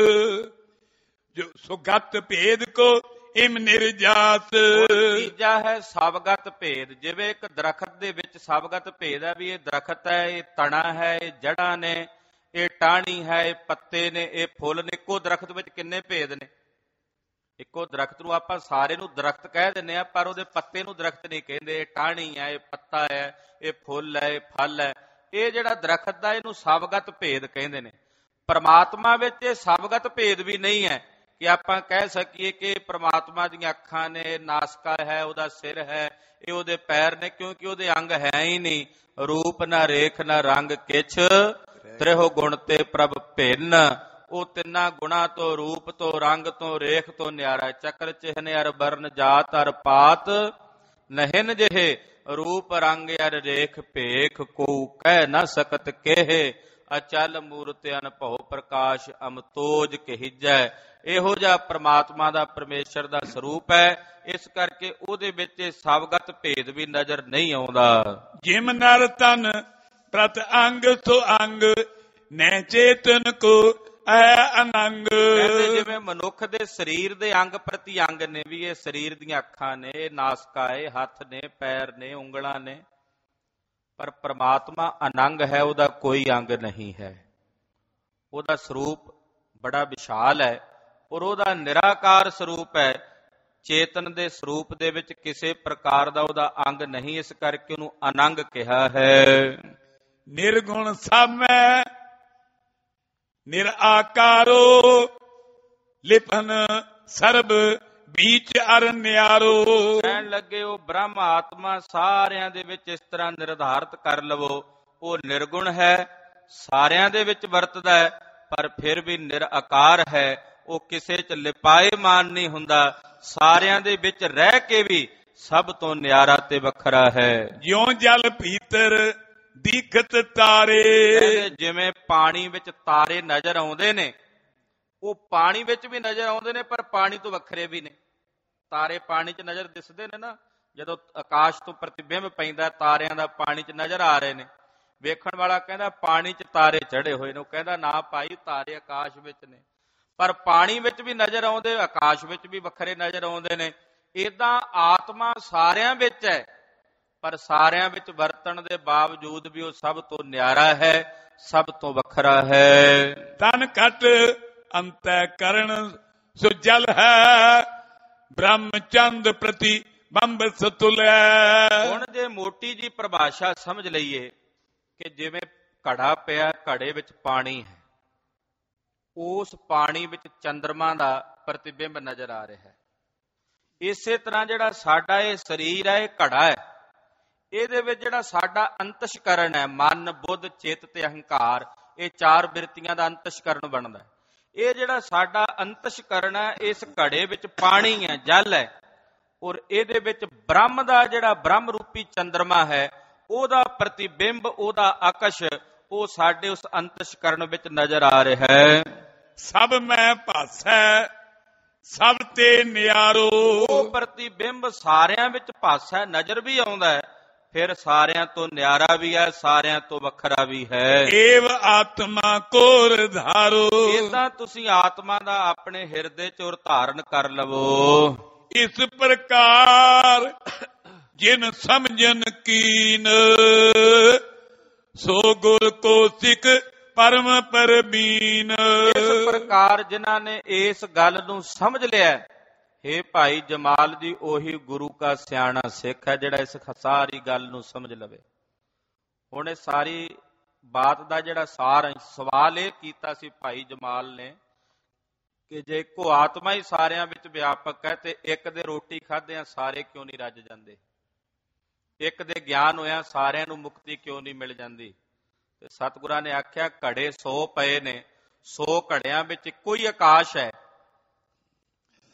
[SPEAKER 1] ਜੋ ਸੁਗਤ ਭੇਦ ਕੋ ਇਮ ਨਿਰਜਾਸ।
[SPEAKER 2] ਤੀਜਾ ਹੈ ਸਵਗਤ ਭੇਦ। ਜਿਵੇਂ ਇੱਕ ਦਰਖਤ ਦੇ ਵਿੱਚ ਸਵਗਤ ਭੇਦ ਹੈ ਵੀ ਇਹ ਦਰਖਤ ਹੈ, ਇਹ ਤਣਾ ਹੈ, ਇਹ ਜੜਾਂ ਨੇ, ਇਹ ਟਾਹਣੀ ਹੈ, ਇਹ ਪੱਤੇ ਨੇ, ਇਹ ਫੁੱਲ ਨੇ। ਇੱਕੋ ਦਰਖਤ ਵਿੱਚ ਕਿੰਨੇ ਭੇਦ ਨੇ? ਇੱਕੋ ਦਰਖਤ ਨੂੰ ਆਪਾਂ ਸਾਰੇ ਨੂੰ ਦਰਖਤ ਕਹਿ ਦਿੰਦੇ ਆ, ਪਰ ਉਹਦੇ ਪੱਤੇ ਨੂੰ ਦਰਖਤ ਨਹੀਂ ਕਹਿੰਦੇ। ਇਹ ਟਾਹਣੀ ਹੈ, ਇਹ ਪੱਤਾ ਹੈ, ਇਹ ਫੁੱਲ ਹੈ, ਇਹ ਫਲ ਹੈ। ਇਹ ਜਿਹੜਾ ਦਰਖਤ ਦਾ ਇਹਨੂੰ ਸਵਗਤ ਭੇਦ ਕਹਿੰਦੇ ਨੇ। ਪਰਮਾਤਮਾ ਵਿੱਚ ਇਹ ਸਵਗਤ ਭੇਦ ਵੀ ਨਹੀਂ ਹੈ ਕਿ ਆਪਾਂ ਕਹਿ ਸਕੀਏ ਕਿ ਪ੍ਰਮਾਤਮਾ ਦੀਆਂ ਅੱਖਾਂ ਨੇ, ਨਾਸਕਾ ਹੈ, ਉਹਦਾ ਸਿਰ ਹੈ, ਇਹ ਉਹਦੇ ਪੈਰ ਨੇ, ਕਿਉਂਕਿ ਉਹਦੇ ਅੰਗ ਹੈ ਹੀ ਨਹੀਂ। ਰੂਪ ਨਾ ਰੇਖ ਨਾ ਰੰਗ ਕਿਛ, ਤ੍ਰਿਹੁ ਗੁਣ ਤੇ ਪ੍ਰਭ ਭਿੰਨ। ਉਹ ਤਿੰਨਾਂ ਗੁਣਾ ਤੋਂ, ਰੂਪ ਤੋਂ, ਰੰਗ ਤੋਂ, ਰੇਖ ਤੋਂ ਨਿਆਰਾ। ਚੱਕਰ ਚਿਹਨ ਅਰ ਬਰਨ ਜਾਤ ਅਰ ਪਾਤ, ਨਹਿਨ ਜਿਹੇ ਰੂਪ ਰੰਗ ਅਰ ਰੇਖ ਭੇਖ, ਕੋ ਕਹਿ ਨਾ ਸਕਤ ਕੇਹ। ਅਚਲ ਮੂਰਤ ਅਨਭਉ ਪ੍ਰਕਾਸ਼, ਅਮਤੋਜ ਕਹਿਜੈ। ਇਹੋ ਜਿਹਾ ਪ੍ਰਮਾਤਮਾ ਦਾ, ਪਰਮੇਸ਼ਰ ਦਾ ਸਰੂਪ ਹੈ। ਇਸ ਕਰਕੇ ਉਹਦੇ ਵਿੱਚ ਸਵਗਤ ਭੇਦ ਵੀ ਨਜ਼ਰ ਨਹੀਂ ਆਉਂਦਾ।
[SPEAKER 1] ਜਿਮ ਨਰ ਤਨ ਪ੍ਰਤ ਅੰਗ ਸੋ ਅੰਗ, ਨੈ ਚੇਤਨ ਕੋ ਐ ਅਨੰਗ।
[SPEAKER 2] ਕਹਿੰਦੇ ਜਿਵੇਂ ਮਨੁੱਖ ਦੇ ਸਰੀਰ ਦੇ ਅੰਗ ਪ੍ਰਤੀ ਅੰਗ ਨੇ, ਵੀ ਇਹ ਸਰੀਰ ਦੀਆਂ ਅੱਖਾਂ ਨੇ, ਇਹ ਨਾਸਕਾ ਹੈ, ਹੱਥ ਨੇ, ਪੈਰ ਨੇ, ਉਂਗਲਾਂ ਨੇ, ਪਰ ਪ੍ਰਮਾਤਮਾ ਅਨੰਗ ਹੈ, ਉਹਦਾ ਕੋਈ ਅੰਗ ਨਹੀਂ ਹੈ। ਉਹਦਾ ਸਰੂਪ ਬੜਾ ਵਿਸ਼ਾਲ ਹੈ ਔਰ ਉਹਦਾ ਨਿਰਾਕਾਰ ਸਰੂਪ ਹੈ। ਚੇਤਨ ਦੇ ਸਰੂਪ ਦੇ ਵਿੱਚ ਕਿਸੇ ਪ੍ਰਕਾਰ ਦਾ ਉਹਦਾ ਅੰਗ ਨਹੀਂ, ਇਸ ਕਰਕੇ ਉਹਨੂੰ ਅਨੰਗ ਕਿਹਾ ਹੈ।
[SPEAKER 1] ਨਿਰਗੁਣ ਸਾਮੈ ਨਿਰਾਕਾਰੋ, ਲਿਪਨ ਸਰਬ ਬੀਚ ਅਰ ਨਿਆਰੋ।
[SPEAKER 2] ਕਹਿਣ ਲੱਗੇ ਉਹ ਬ੍ਰਹਮ ਆਤਮਾ ਸਾਰਿਆਂ ਦੇ ਵਿੱਚ ਇਸ ਤਰ੍ਹਾਂ ਨਿਰਧਾਰਤ ਕਰ ਲਵੋ, ਉਹ ਨਿਰਗੁਣ ਹੈ, ਸਾਰਿਆਂ ਦੇ ਵਿੱਚ ਵਰਤਦਾ ਹੈ, ਪਰ ਫਿਰ ਵੀ ਨਿਰਾਕਾਰ ਹੈ। ਉਹ ਕਿਸੇ ਚ ਲਿਪਾਏਮਾਨ ਨਹੀਂ ਹੁੰਦਾ, ਸਾਰਿਆਂ ਦੇ ਵਿੱਚ ਰਹਿ ਕੇ ਵੀ ਸਭ ਤੋਂ ਨਿਆਰਾ ਤੇ ਵੱਖਰਾ ਹੈ।
[SPEAKER 1] ਜਿਉਂ ਜਲ ਭੀਤਰ ਦੀਖਤ ਤਾਰੇ।
[SPEAKER 2] ਜਿਵੇਂ ਪਾਣੀ ਵਿੱਚ ਤਾਰੇ ਨਜ਼ਰ ਆਉਂਦੇ ਨੇ, ਉਹ ਪਾਣੀ ਵਿੱਚ ਵੀ ਨਜ਼ਰ ਆਉਂਦੇ ਨੇ, ਪਰ ਪਾਣੀ ਤੋਂ ਵੱਖਰੇ ਵੀ ਨੇ। ਤਾਰੇ ਪਾਣੀ 'ਚ ਨਜ਼ਰ ਦਿਸਦੇ ਨੇ ਨਾ, ਜਦੋਂ ਆਕਾਸ਼ ਤੋਂ ਪ੍ਰਤੀਬਿੰਬ ਪੈਂਦਾ ਤਾਰਿਆਂ ਦਾ ਪਾਣੀ 'ਚ ਨਜ਼ਰ ਆ ਰਹੇ ਨੇ। ਵੇਖਣ ਵਾਲਾ ਕਹਿੰਦਾ ਪਾਣੀ 'ਚ ਤਾਰੇ ਚੜੇ ਹੋਏ ਨੇ, ਉਹ ਕਹਿੰਦਾ ਨਾ ਭਾਈ, ਤਾਰੇ ਆਕਾਸ਼ ਵਿੱਚ ਨੇ। ਪਰ ਪਾਣੀ ਵਿੱਚ ਵੀ ਨਜ਼ਰ ਆਉਂਦੇ, ਆਕਾਸ਼ ਵਿੱਚ ਵੀ ਵੱਖਰੇ ਨਜ਼ਰ ਆਉਂਦੇ ਨੇ। ਏਦਾਂ ਆਤਮਾ ਸਾਰਿਆਂ ਵਿੱਚ ਹੈ, ਪਰ ਸਾਰਿਆਂ ਵਿੱਚ ਵਰਤਣ ਦੇ ਬਾਵਜੂਦ ਵੀ ਉਹ ਸਭ ਤੋਂ ਨਿਆਰਾ ਹੈ, ਸਭ ਤੋਂ ਵੱਖਰਾ ਹੈ।
[SPEAKER 1] ਤਨ ਘਟ ਅੰਤੈ ਕਰਨ ਸੋ ਜਲ ਹੈ, ਬ੍ਰਹਮ ਚੰਦ ਪ੍ਰਤੀ ਬੰਬ ਸਤੁਲੈ।
[SPEAKER 2] ਹੁਣ ਜੇ ਮੋਟੀ ਜੀ ਪਰਿਭਾਸ਼ਾ ਸਮਝ ਲਈਏ ਕਿ ਜਿਵੇਂ ਘੜਾ ਪਿਆ, ਘੜੇ ਵਿੱਚ ਪਾਣੀ ਹੈ, ਉਸ ਪਾਣੀ ਵਿੱਚ ਚੰਦਰਮਾ ਦਾ ਪ੍ਰਤੀਬਿੰਬ ਨਜ਼ਰ ਆ ਰਿਹਾ ਹੈ। ਇਸੇ ਤਰ੍ਹਾਂ ਜਿਹੜਾ ਸਾਡਾ ਇਹ ਸਰੀਰ ਹੈ, ਇਹ ਘੜਾ ਹੈ। ਇਹਦੇ ਵਿੱਚ ਜਿਹੜਾ ਸਾਡਾ ਅੰਤਸ਼ਕਰਨ ਹੈ, ਮਨ, ਬੁੱਧ, ਚਿੱਤ ਤੇ ਅਹੰਕਾਰ, ਇਹ ਚਾਰ ਬਿਰਤੀਆਂ ਦਾ ਅੰਤਸ਼ਕਰਨ ਬਣਦਾ। ਇਹ ਜਿਹੜਾ ਸਾਡਾ ਅੰਤਸ਼ਕਰਨ ਹੈ, ਇਸ ਘੜੇ ਵਿੱਚ ਪਾਣੀ ਹੈ, ਜਲ ਹੈ, ਔਰ ਇਹਦੇ ਵਿੱਚ ਬ੍ਰਹਮ ਦਾ ਜਿਹੜਾ ਬ੍ਰਹਮ ਰੂਪੀ ਚੰਦਰਮਾ ਹੈ, ਉਹਦਾ ਪ੍ਰਤੀਬਿੰਬ, ਉਹਦਾ ਆਕਸ਼, ਉਹ ਸਾਡੇ ਉਸ ਅੰਤਸ਼ਕਰਨ ਵਿੱਚ ਨਜ਼ਰ ਆ ਰਿਹਾ ਹੈ।
[SPEAKER 1] ਸਭ ਮੈਂ ਭਾਸੈ ਸਭ ਤੇ ਨਿਆਰੋ।
[SPEAKER 2] ਉਹ ਪ੍ਰਤੀਬਿੰਬ ਸਾਰਿਆਂ ਵਿੱਚ ਭਾਸਾ, ਨਜ਼ਰ ਵੀ ਆਉਂਦਾ ਹੈ, ਫਿਰ ਸਾਰਿਆਂ ਤੋਂ ਨਿਆਰਾ ਵੀ ਹੈ, ਸਾਰਿਆਂ ਤੋਂ ਵੱਖਰਾ ਵੀ ਹੈ।
[SPEAKER 1] ਏਵ ਆਤਮਾ ਕੋਰ ਧਾਰੋ।
[SPEAKER 2] ਏਦਾਂ ਤੁਸੀਂ ਆਤਮਾ ਦਾ ਆਪਣੇ ਹਿਰਦੇ 'ਚ ਉਰ ਧਾਰਨ ਕਰ ਲਵੋ।
[SPEAKER 1] ਇਸ ਪ੍ਰਕਾਰ ਜਿਨ ਸਮਝਨ ਕੀਨ, ਸੋ ਗੁਰ ਕੋ ਸਿੱਖ ਪਰਮ ਪਰਬੀਨ।
[SPEAKER 2] ਇਸ ਪ੍ਰਕਾਰ ਜਿਨ੍ਹਾਂ ਨੇ ਇਸ ਗੱਲ ਨੂੰ ਸਮਝ ਲਿਆ, ਹੇ ਭਾਈ ਜਮਾਲ ਜੀ, ਉਹੀ ਗੁਰੂ ਕਾ ਸਿਆਣਾ ਸਿੱਖ ਹੈ, ਜਿਹੜਾ ਇਸ ਸਾਰੀ ਗੱਲ ਨੂੰ ਸਮਝ ਲਵੇ। ਹੁਣ ਇਹ ਸਾਰੀ ਬਾਤ ਦਾ ਜਿਹੜਾ ਸਾਰ, ਸਵਾਲ ਇਹ ਕੀਤਾ ਸੀ ਭਾਈ ਜਮਾਲ ਨੇ ਕਿ ਜੇ ਇੱਕੋ ਆਤਮਾ ਹੀ ਸਾਰਿਆਂ ਵਿੱਚ ਵਿਆਪਕ ਹੈ, ਤੇ ਇੱਕ ਦੇ ਰੋਟੀ ਖਾਧਿਆਂ ਸਾਰੇ ਕਿਉਂ ਨਹੀਂ ਰੱਜ ਜਾਂਦੇ? ਇੱਕ ਦੇ ਗਿਆਨ ਹੋਇਆ ਸਾਰਿਆਂ ਨੂੰ ਮੁਕਤੀ ਕਿਉਂ ਨਹੀਂ ਮਿਲ ਜਾਂਦੀ? ਤੇ ਸਤਿਗੁਰਾਂ ਨੇ ਆਖਿਆ ਘੜੇ ਸੌ ਪਏ ਨੇ, ਸੌ ਘੜਿਆਂ ਵਿੱਚ ਇੱਕੋ ਹੀ ਆਕਾਸ਼ ਹੈ।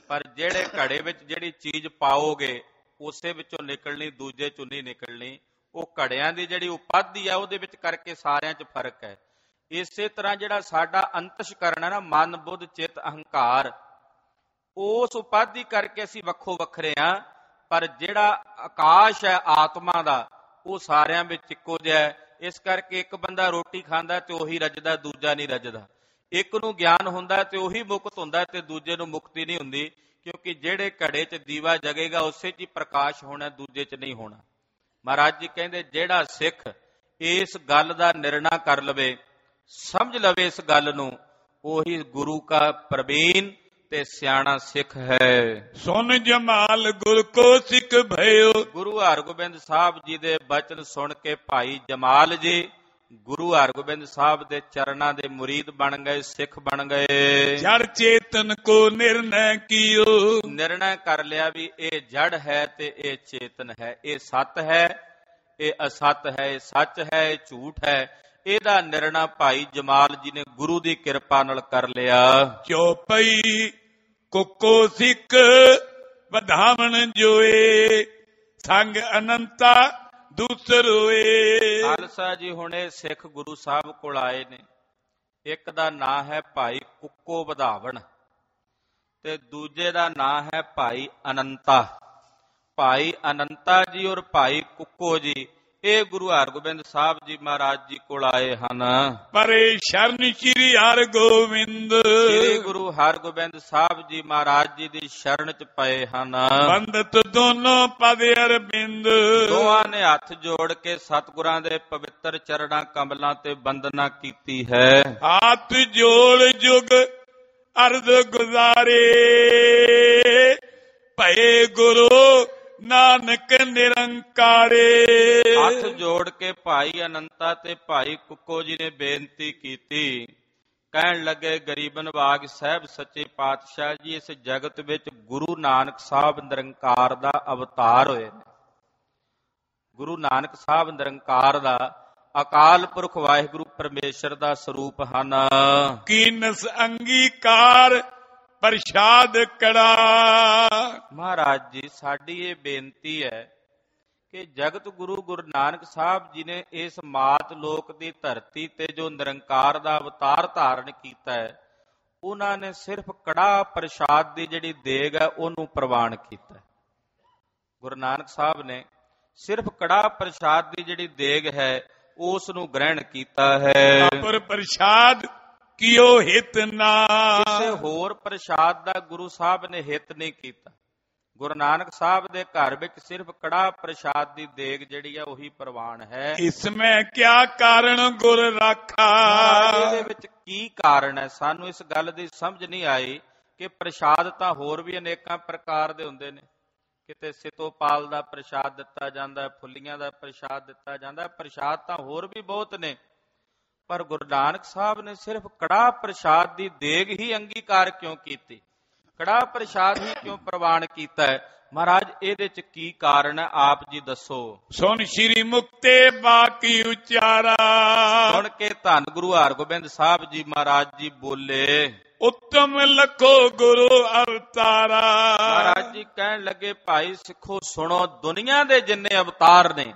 [SPEAKER 2] ਪਰ ਜਿਹੜੇ ਘੜੇ ਵਿੱਚ ਜਿਹੜੀ ਚੀਜ਼ ਪਾਓਗੇ ਉਸੇ ਵਿੱਚੋਂ ਨਿਕਲਣੀ, ਦੂਜੇ ਚੋਂ ਨਹੀਂ ਨਿਕਲਣੀ। ਉਹ ਘੜਿਆਂ ਦੀ ਜਿਹੜੀ ਉਪਾਧੀ ਹੈ ਉਹਦੇ ਵਿੱਚ ਕਰਕੇ ਸਾਰਿਆਂ 'ਚ ਫਰਕ ਹੈ। ਇਸੇ ਤਰ੍ਹਾਂ ਜਿਹੜਾ ਸਾਡਾ ਅੰਤਸ਼ਕਰਨ ਹੈ ਨਾ, ਮਨ, ਬੁੱਧ, ਚਿੱਤ, ਅਹੰਕਾਰ, ਉਸ ਉਪਾਧੀ ਕਰਕੇ ਅਸੀਂ ਵੱਖੋ ਵੱਖਰੇ ਹਾਂ। ਪਰ ਜਿਹੜਾ ਆਕਾਸ਼ ਹੈ ਆਤਮਾ ਦਾ, ਉਹ ਸਾਰਿਆਂ ਵਿੱਚ ਇੱਕੋ ਜਿਹਾ ਹੈ। ਇਸ ਕਰਕੇ ਇੱਕ ਬੰਦਾ ਰੋਟੀ ਖਾਂਦਾ ਤੇ ਉਹੀ ਰੱਜਦਾ, ਦੂਜਾ ਨਹੀਂ ਰੱਜਦਾ। ਇੱਕ ਨੂੰ ਗਿਆਨ ਹੁੰਦਾ ਤੇ ਉਹੀ ਮੁਕਤ ਹੁੰਦਾ ਤੇ ਦੂਜੇ ਨੂੰ ਮੁਕਤੀ ਨਹੀਂ ਹੁੰਦੀ, ਕਿਉਂਕਿ ਜਿਹੜੇ ਘੜੇ 'ਚ ਦੀਵਾ ਜਗੇਗਾ ਉਸੇ 'ਚ ਹੀ ਪ੍ਰਕਾਸ਼ ਹੋਣਾ, ਦੂਜੇ 'ਚ ਨਹੀਂ ਹੋਣਾ। ਮਹਾਰਾਜ ਜੀ ਕਹਿੰਦੇ ਜਿਹੜਾ ਸਿੱਖ ਇਸ ਗੱਲ ਦਾ ਨਿਰਣਾ ਕਰ ਲਵੇ, ਸਮਝ ਲਵੇ ਇਸ ਗੱਲ ਨੂੰ, ਉਹੀ ਗੁਰੂ ਕਾ ਪ੍ਰਵੀਨ ਤੇ ਸਿਆਣਾ ਸਿੱਖ ਹੈ।
[SPEAKER 1] ਸੁਨ ਜਮਾਲ ਗੁਰ ਕੋ ਸਿੱਖ ਭਇਓ।
[SPEAKER 2] ਗੁਰੂ ਹਰਗੋਬਿੰਦ ਸਾਹਿਬ ਜੀ ਦੇ ਬਚਨ ਸੁਣ ਕੇ ਭਾਈ ਜਮਾਲ ਜੀ ਗੁਰੂ ਹਰਗੋਬਿੰਦ ਸਾਹਿਬ ਦੇ ਚਰਨਾਂ ਦੇ ਮੁਰੀਦ ਬਣ ਗਏ, ਸਿੱਖ ਬਣ ਗਏ।
[SPEAKER 1] ਜੜ ਚੇਤਨ ਕੋ ਨਿਰਣੈ ਕੀਓ।
[SPEAKER 2] ਨਿਰਣੈ ਕਰ ਲਿਆ ਵੀ ਇਹ ਜੜ ਹੈ ਤੇ ਇਹ ਚੇਤਨ ਹੈ, ਇਹ ਸੱਤ ਹੈ, ਇਹ ਅਸੱਤ ਹੈ, ਇਹ ਸੱਚ ਹੈ, ਇਹ ਝੂਠ ਹੈ। ਇਹਦਾ ਨਿਰਣਾ ਭਾਈ ਜਮਾਲ ਜੀ ਨੇ ਗੁਰੂ ਦੀ ਕਿਰਪਾ ਨਾਲ ਕਰ ਲਿਆ।
[SPEAKER 1] ਚੌਪਈ ਕੁੱਕੋ ਸਿੱਖ ਵਧਾਵਣ ਜੋਏ, ਸੰਗ ਅਨੰਤਾ ਦੂਸਰੋਏ।
[SPEAKER 2] ਖਾਲਸਾ ਜੀ ਹੁਣ ਇਹ ਸਿੱਖ ਗੁਰੂ ਸਾਹਿਬ ਕੋਲ ਆਏ ਨੇ। ਇੱਕ ਦਾ ਨਾਂ ਹੈ ਭਾਈ ਕੁੱਕੋ ਵਧਾਵਣ ਤੇ ਦੂਜੇ ਦਾ ਨਾਂ ਹੈ ਭਾਈ ਅਨੰਤਾ। ਭਾਈ ਅਨੰਤਾ ਜੀ ਔਰ ਭਾਈ ਕੁੱਕੋ ਜੀ ਇਹ ਗੁਰੂ ਹਰਗੋਬਿੰਦ ਸਾਹਿਬ ਜੀ ਮਹਾਰਾਜ ਜੀ ਕੋਲ ਆਏ ਹਨ।
[SPEAKER 1] ਪਰੇ ਸ਼ਰਨ ਸ਼੍ਰੀ ਹਰਗੋਬਿੰਦ।
[SPEAKER 2] ਸ਼੍ਰੀ ਗੁਰੂ ਹਰਗੋਬਿੰਦ ਸਾਹਿਬ ਜੀ ਮਹਾਰਾਜ ਜੀ ਦੀ ਸ਼ਰਨ ਚ ਪਏ ਹਨ।
[SPEAKER 1] ਬੰਦਤ ਦੋਨੋਂ ਪਦ ਅਰਬਿੰਦ।
[SPEAKER 2] ਦੋਹਾਂ ਨੇ ਹੱਥ ਜੋੜ ਕੇ ਸਤਿਗੁਰਾਂ ਦੇ ਪਵਿੱਤਰ ਚਰਨਾਂ ਕਮਲਾਂ ਤੇ ਬੰਦਨਾ ਕੀਤੀ ਹੈ।
[SPEAKER 1] ਹੱਥ ਜੋੜ ਜੁਗ ਅਰਧ ਗੁਜ਼ਾਰੇ, ਭਏ ਗੁਰੂ ਨਾਨਕ ਨਿਰੰਕਾਰੇ।
[SPEAKER 2] ਹੱਥ ਜੋੜ ਕੇ ਭਾਈ ਅਨੰਤਾ ਤੇ ਭਾਈ ਕੁੱਕੋ ਜੀ ਨੇ ਬੇਨਤੀ ਕੀਤੀ। ਕਹਿਣ ਲੱਗੇ ਗਰੀਬ ਨਵਾਜ ਸਾਹਿਬ ਸੱਚੇ ਪਾਤਸ਼ਾਹ ਜੀ, ਇਸ ਜਗਤ ਵਿੱਚ ਗੁਰੂ ਨਾਨਕ ਸਾਹਿਬ ਨਿਰੰਕਾਰ ਦਾ ਅਵਤਾਰ ਹੋਏ ਨੇ। ਗੁਰੂ ਨਾਨਕ ਸਾਹਿਬ ਨਿਰੰਕਾਰ ਦਾ ਅਕਾਲ ਪੁਰਖ ਵਾਹਿਗੁਰੂ ਪਰਮੇਸ਼ਰ ਦਾ ਸਰੂਪ ਹਨ।
[SPEAKER 1] ਕੀਨਸ ਅੰਗੀਕਾਰ ਪ੍ਰਸ਼ਾਦ ਕੜਾ।
[SPEAKER 2] ਮਹਾਰਾਜ ਜੀ ਸਾਡੀ ਇਹ ਬੇਨਤੀ ਹੈ ਕਿ ਜਗਤ ਗੁਰੂ ਗੁਰੂ ਨਾਨਕ ਸਾਹਿਬ ਜੀ ਨੇ ਇਸ ਮਾਤ ਲੋਕ ਦੀ ਧਰਤੀ ਤੇ ਜੋ ਨਿਰੰਕਾਰ ਦਾ ਅਵਤਾਰ ਧਾਰਨ ਕੀਤਾ ਹੈ, ਉਹਨਾਂ ਨੇ ਸਿਰਫ ਕੜਾ ਪ੍ਰਸ਼ਾਦ ਦੀ ਜਿਹੜੀ ਦੇਗ ਹੈ ਉਹਨੂੰ ਪ੍ਰਵਾਨ ਕੀਤਾ। ਗੁਰੂ ਨਾਨਕ ਸਾਹਿਬ ਨੇ ਸਿਰਫ ਕੜਾ ਪ੍ਰਸ਼ਾਦ ਦੀ ਜਿਹੜੀ ਦੇਗ ਹੈ ਉਸ ਨੂੰ ਗ੍ਰਹਿਣ ਕੀਤਾ ਹੈ।
[SPEAKER 1] ਪਰ ਪ੍ਰਸ਼ਾਦ ਕਿਉ ਹਿਤ ਨਾ।
[SPEAKER 2] ਕਿਸੇ ਹੋਰ ਪ੍ਰਸ਼ਾਦ ਦਾ ਗੁਰੂ ਸਾਹਿਬ ਨੇ ਹਿਤ ਨਹੀਂ ਕੀਤਾ। ਗੁਰੂ ਨਾਨਕ ਸਾਹਿਬ ਦੇ ਘਰ ਵਿੱਚ ਸਿਰਫ ਕੜਾ ਪ੍ਰਸ਼ਾਦ ਦੀ ਦੇਗ ਜਿਹੜੀ ਹੈ ਉਹੀ ਪ੍ਰਵਾਨ ਹੈ।
[SPEAKER 1] ਇਸਮੇ ਕਿਆ ਕਾਰਨ ਗੁਰ ਰਾਖਾ।
[SPEAKER 2] ਇਹਦੇ ਵਿੱਚ ਕੀ ਕਾਰਨ ਹੈ, ਸਾਨੂੰ ਇਸ ਗੱਲ ਦੀ ਸਮਝ ਨਹੀਂ ਆਈ ਕਿ ਪ੍ਰਸ਼ਾਦ ਤਾਂ ਹੋਰ ਵੀ ਅਨੇਕਾਂ ਪ੍ਰਕਾਰ ਦੇ ਹੁੰਦੇ ਨੇ। ਕਿਤੇ ਸਿਤੋਪਾਲ ਦਾ ਪ੍ਰਸ਼ਾਦ ਦਿੱਤਾ ਜਾਂਦਾ, ਫੁੱਲੀਆਂ ਦਾ ਪ੍ਰਸ਼ਾਦ ਦਿੱਤਾ ਜਾਂਦਾ, ਪ੍ਰਸ਼ਾਦ ਤਾਂ ਹੋਰ ਵੀ ਬਹੁਤ ਨੇ। ਪਰ ਗੁਰੂ ਨਾਨਕ ਸਾਹਿਬ ਨੇ ਸਿਰਫ ਕੜਾ ਪ੍ਰਸ਼ਾਦ ਦੀ ਦੇਗ ਹੀ ਅੰਗੀਕਾਰ ਕਿਉਂ ਕੀਤੀ, ਕੜਾ ਪ੍ਰਸ਼ਾਦ ਹੀ ਕਿਉਂ ਪ੍ਰਵਾਨ ਕੀਤਾ ਹੈ? ਮਹਾਰਾਜ ਇਹਦੇ ਚ ਕੀ ਕਾਰਨ ਹੈ, ਆਪ ਜੀ ਦੱਸੋ।
[SPEAKER 1] ਸੁਣ ਸ਼੍ਰੀ ਮੁਕਤੇ ਬਾਕੀ ਉਚਾਰਾ।
[SPEAKER 2] ਸੁਣ ਕੇ ਧੰਨ ਗੁਰੂ ਹਰਗੋਬਿੰਦ ਸਾਹਿਬ ਜੀ ਮਹਾਰਾਜ ਜੀ ਬੋਲੇ,
[SPEAKER 1] ਉੱਤਮ ਲਖੋ ਗੁਰੂ ਅਵਤਾਰਾ।
[SPEAKER 2] ਮਹਾਰਾਜ ਜੀ ਕਹਿਣ ਲੱਗੇ ਭਾਈ ਸਿੱਖੋ ਸੁਣੋ, ਦੁਨੀਆ ਦੇ ਜਿੰਨੇ ਅਵਤਾਰ ਨੇ,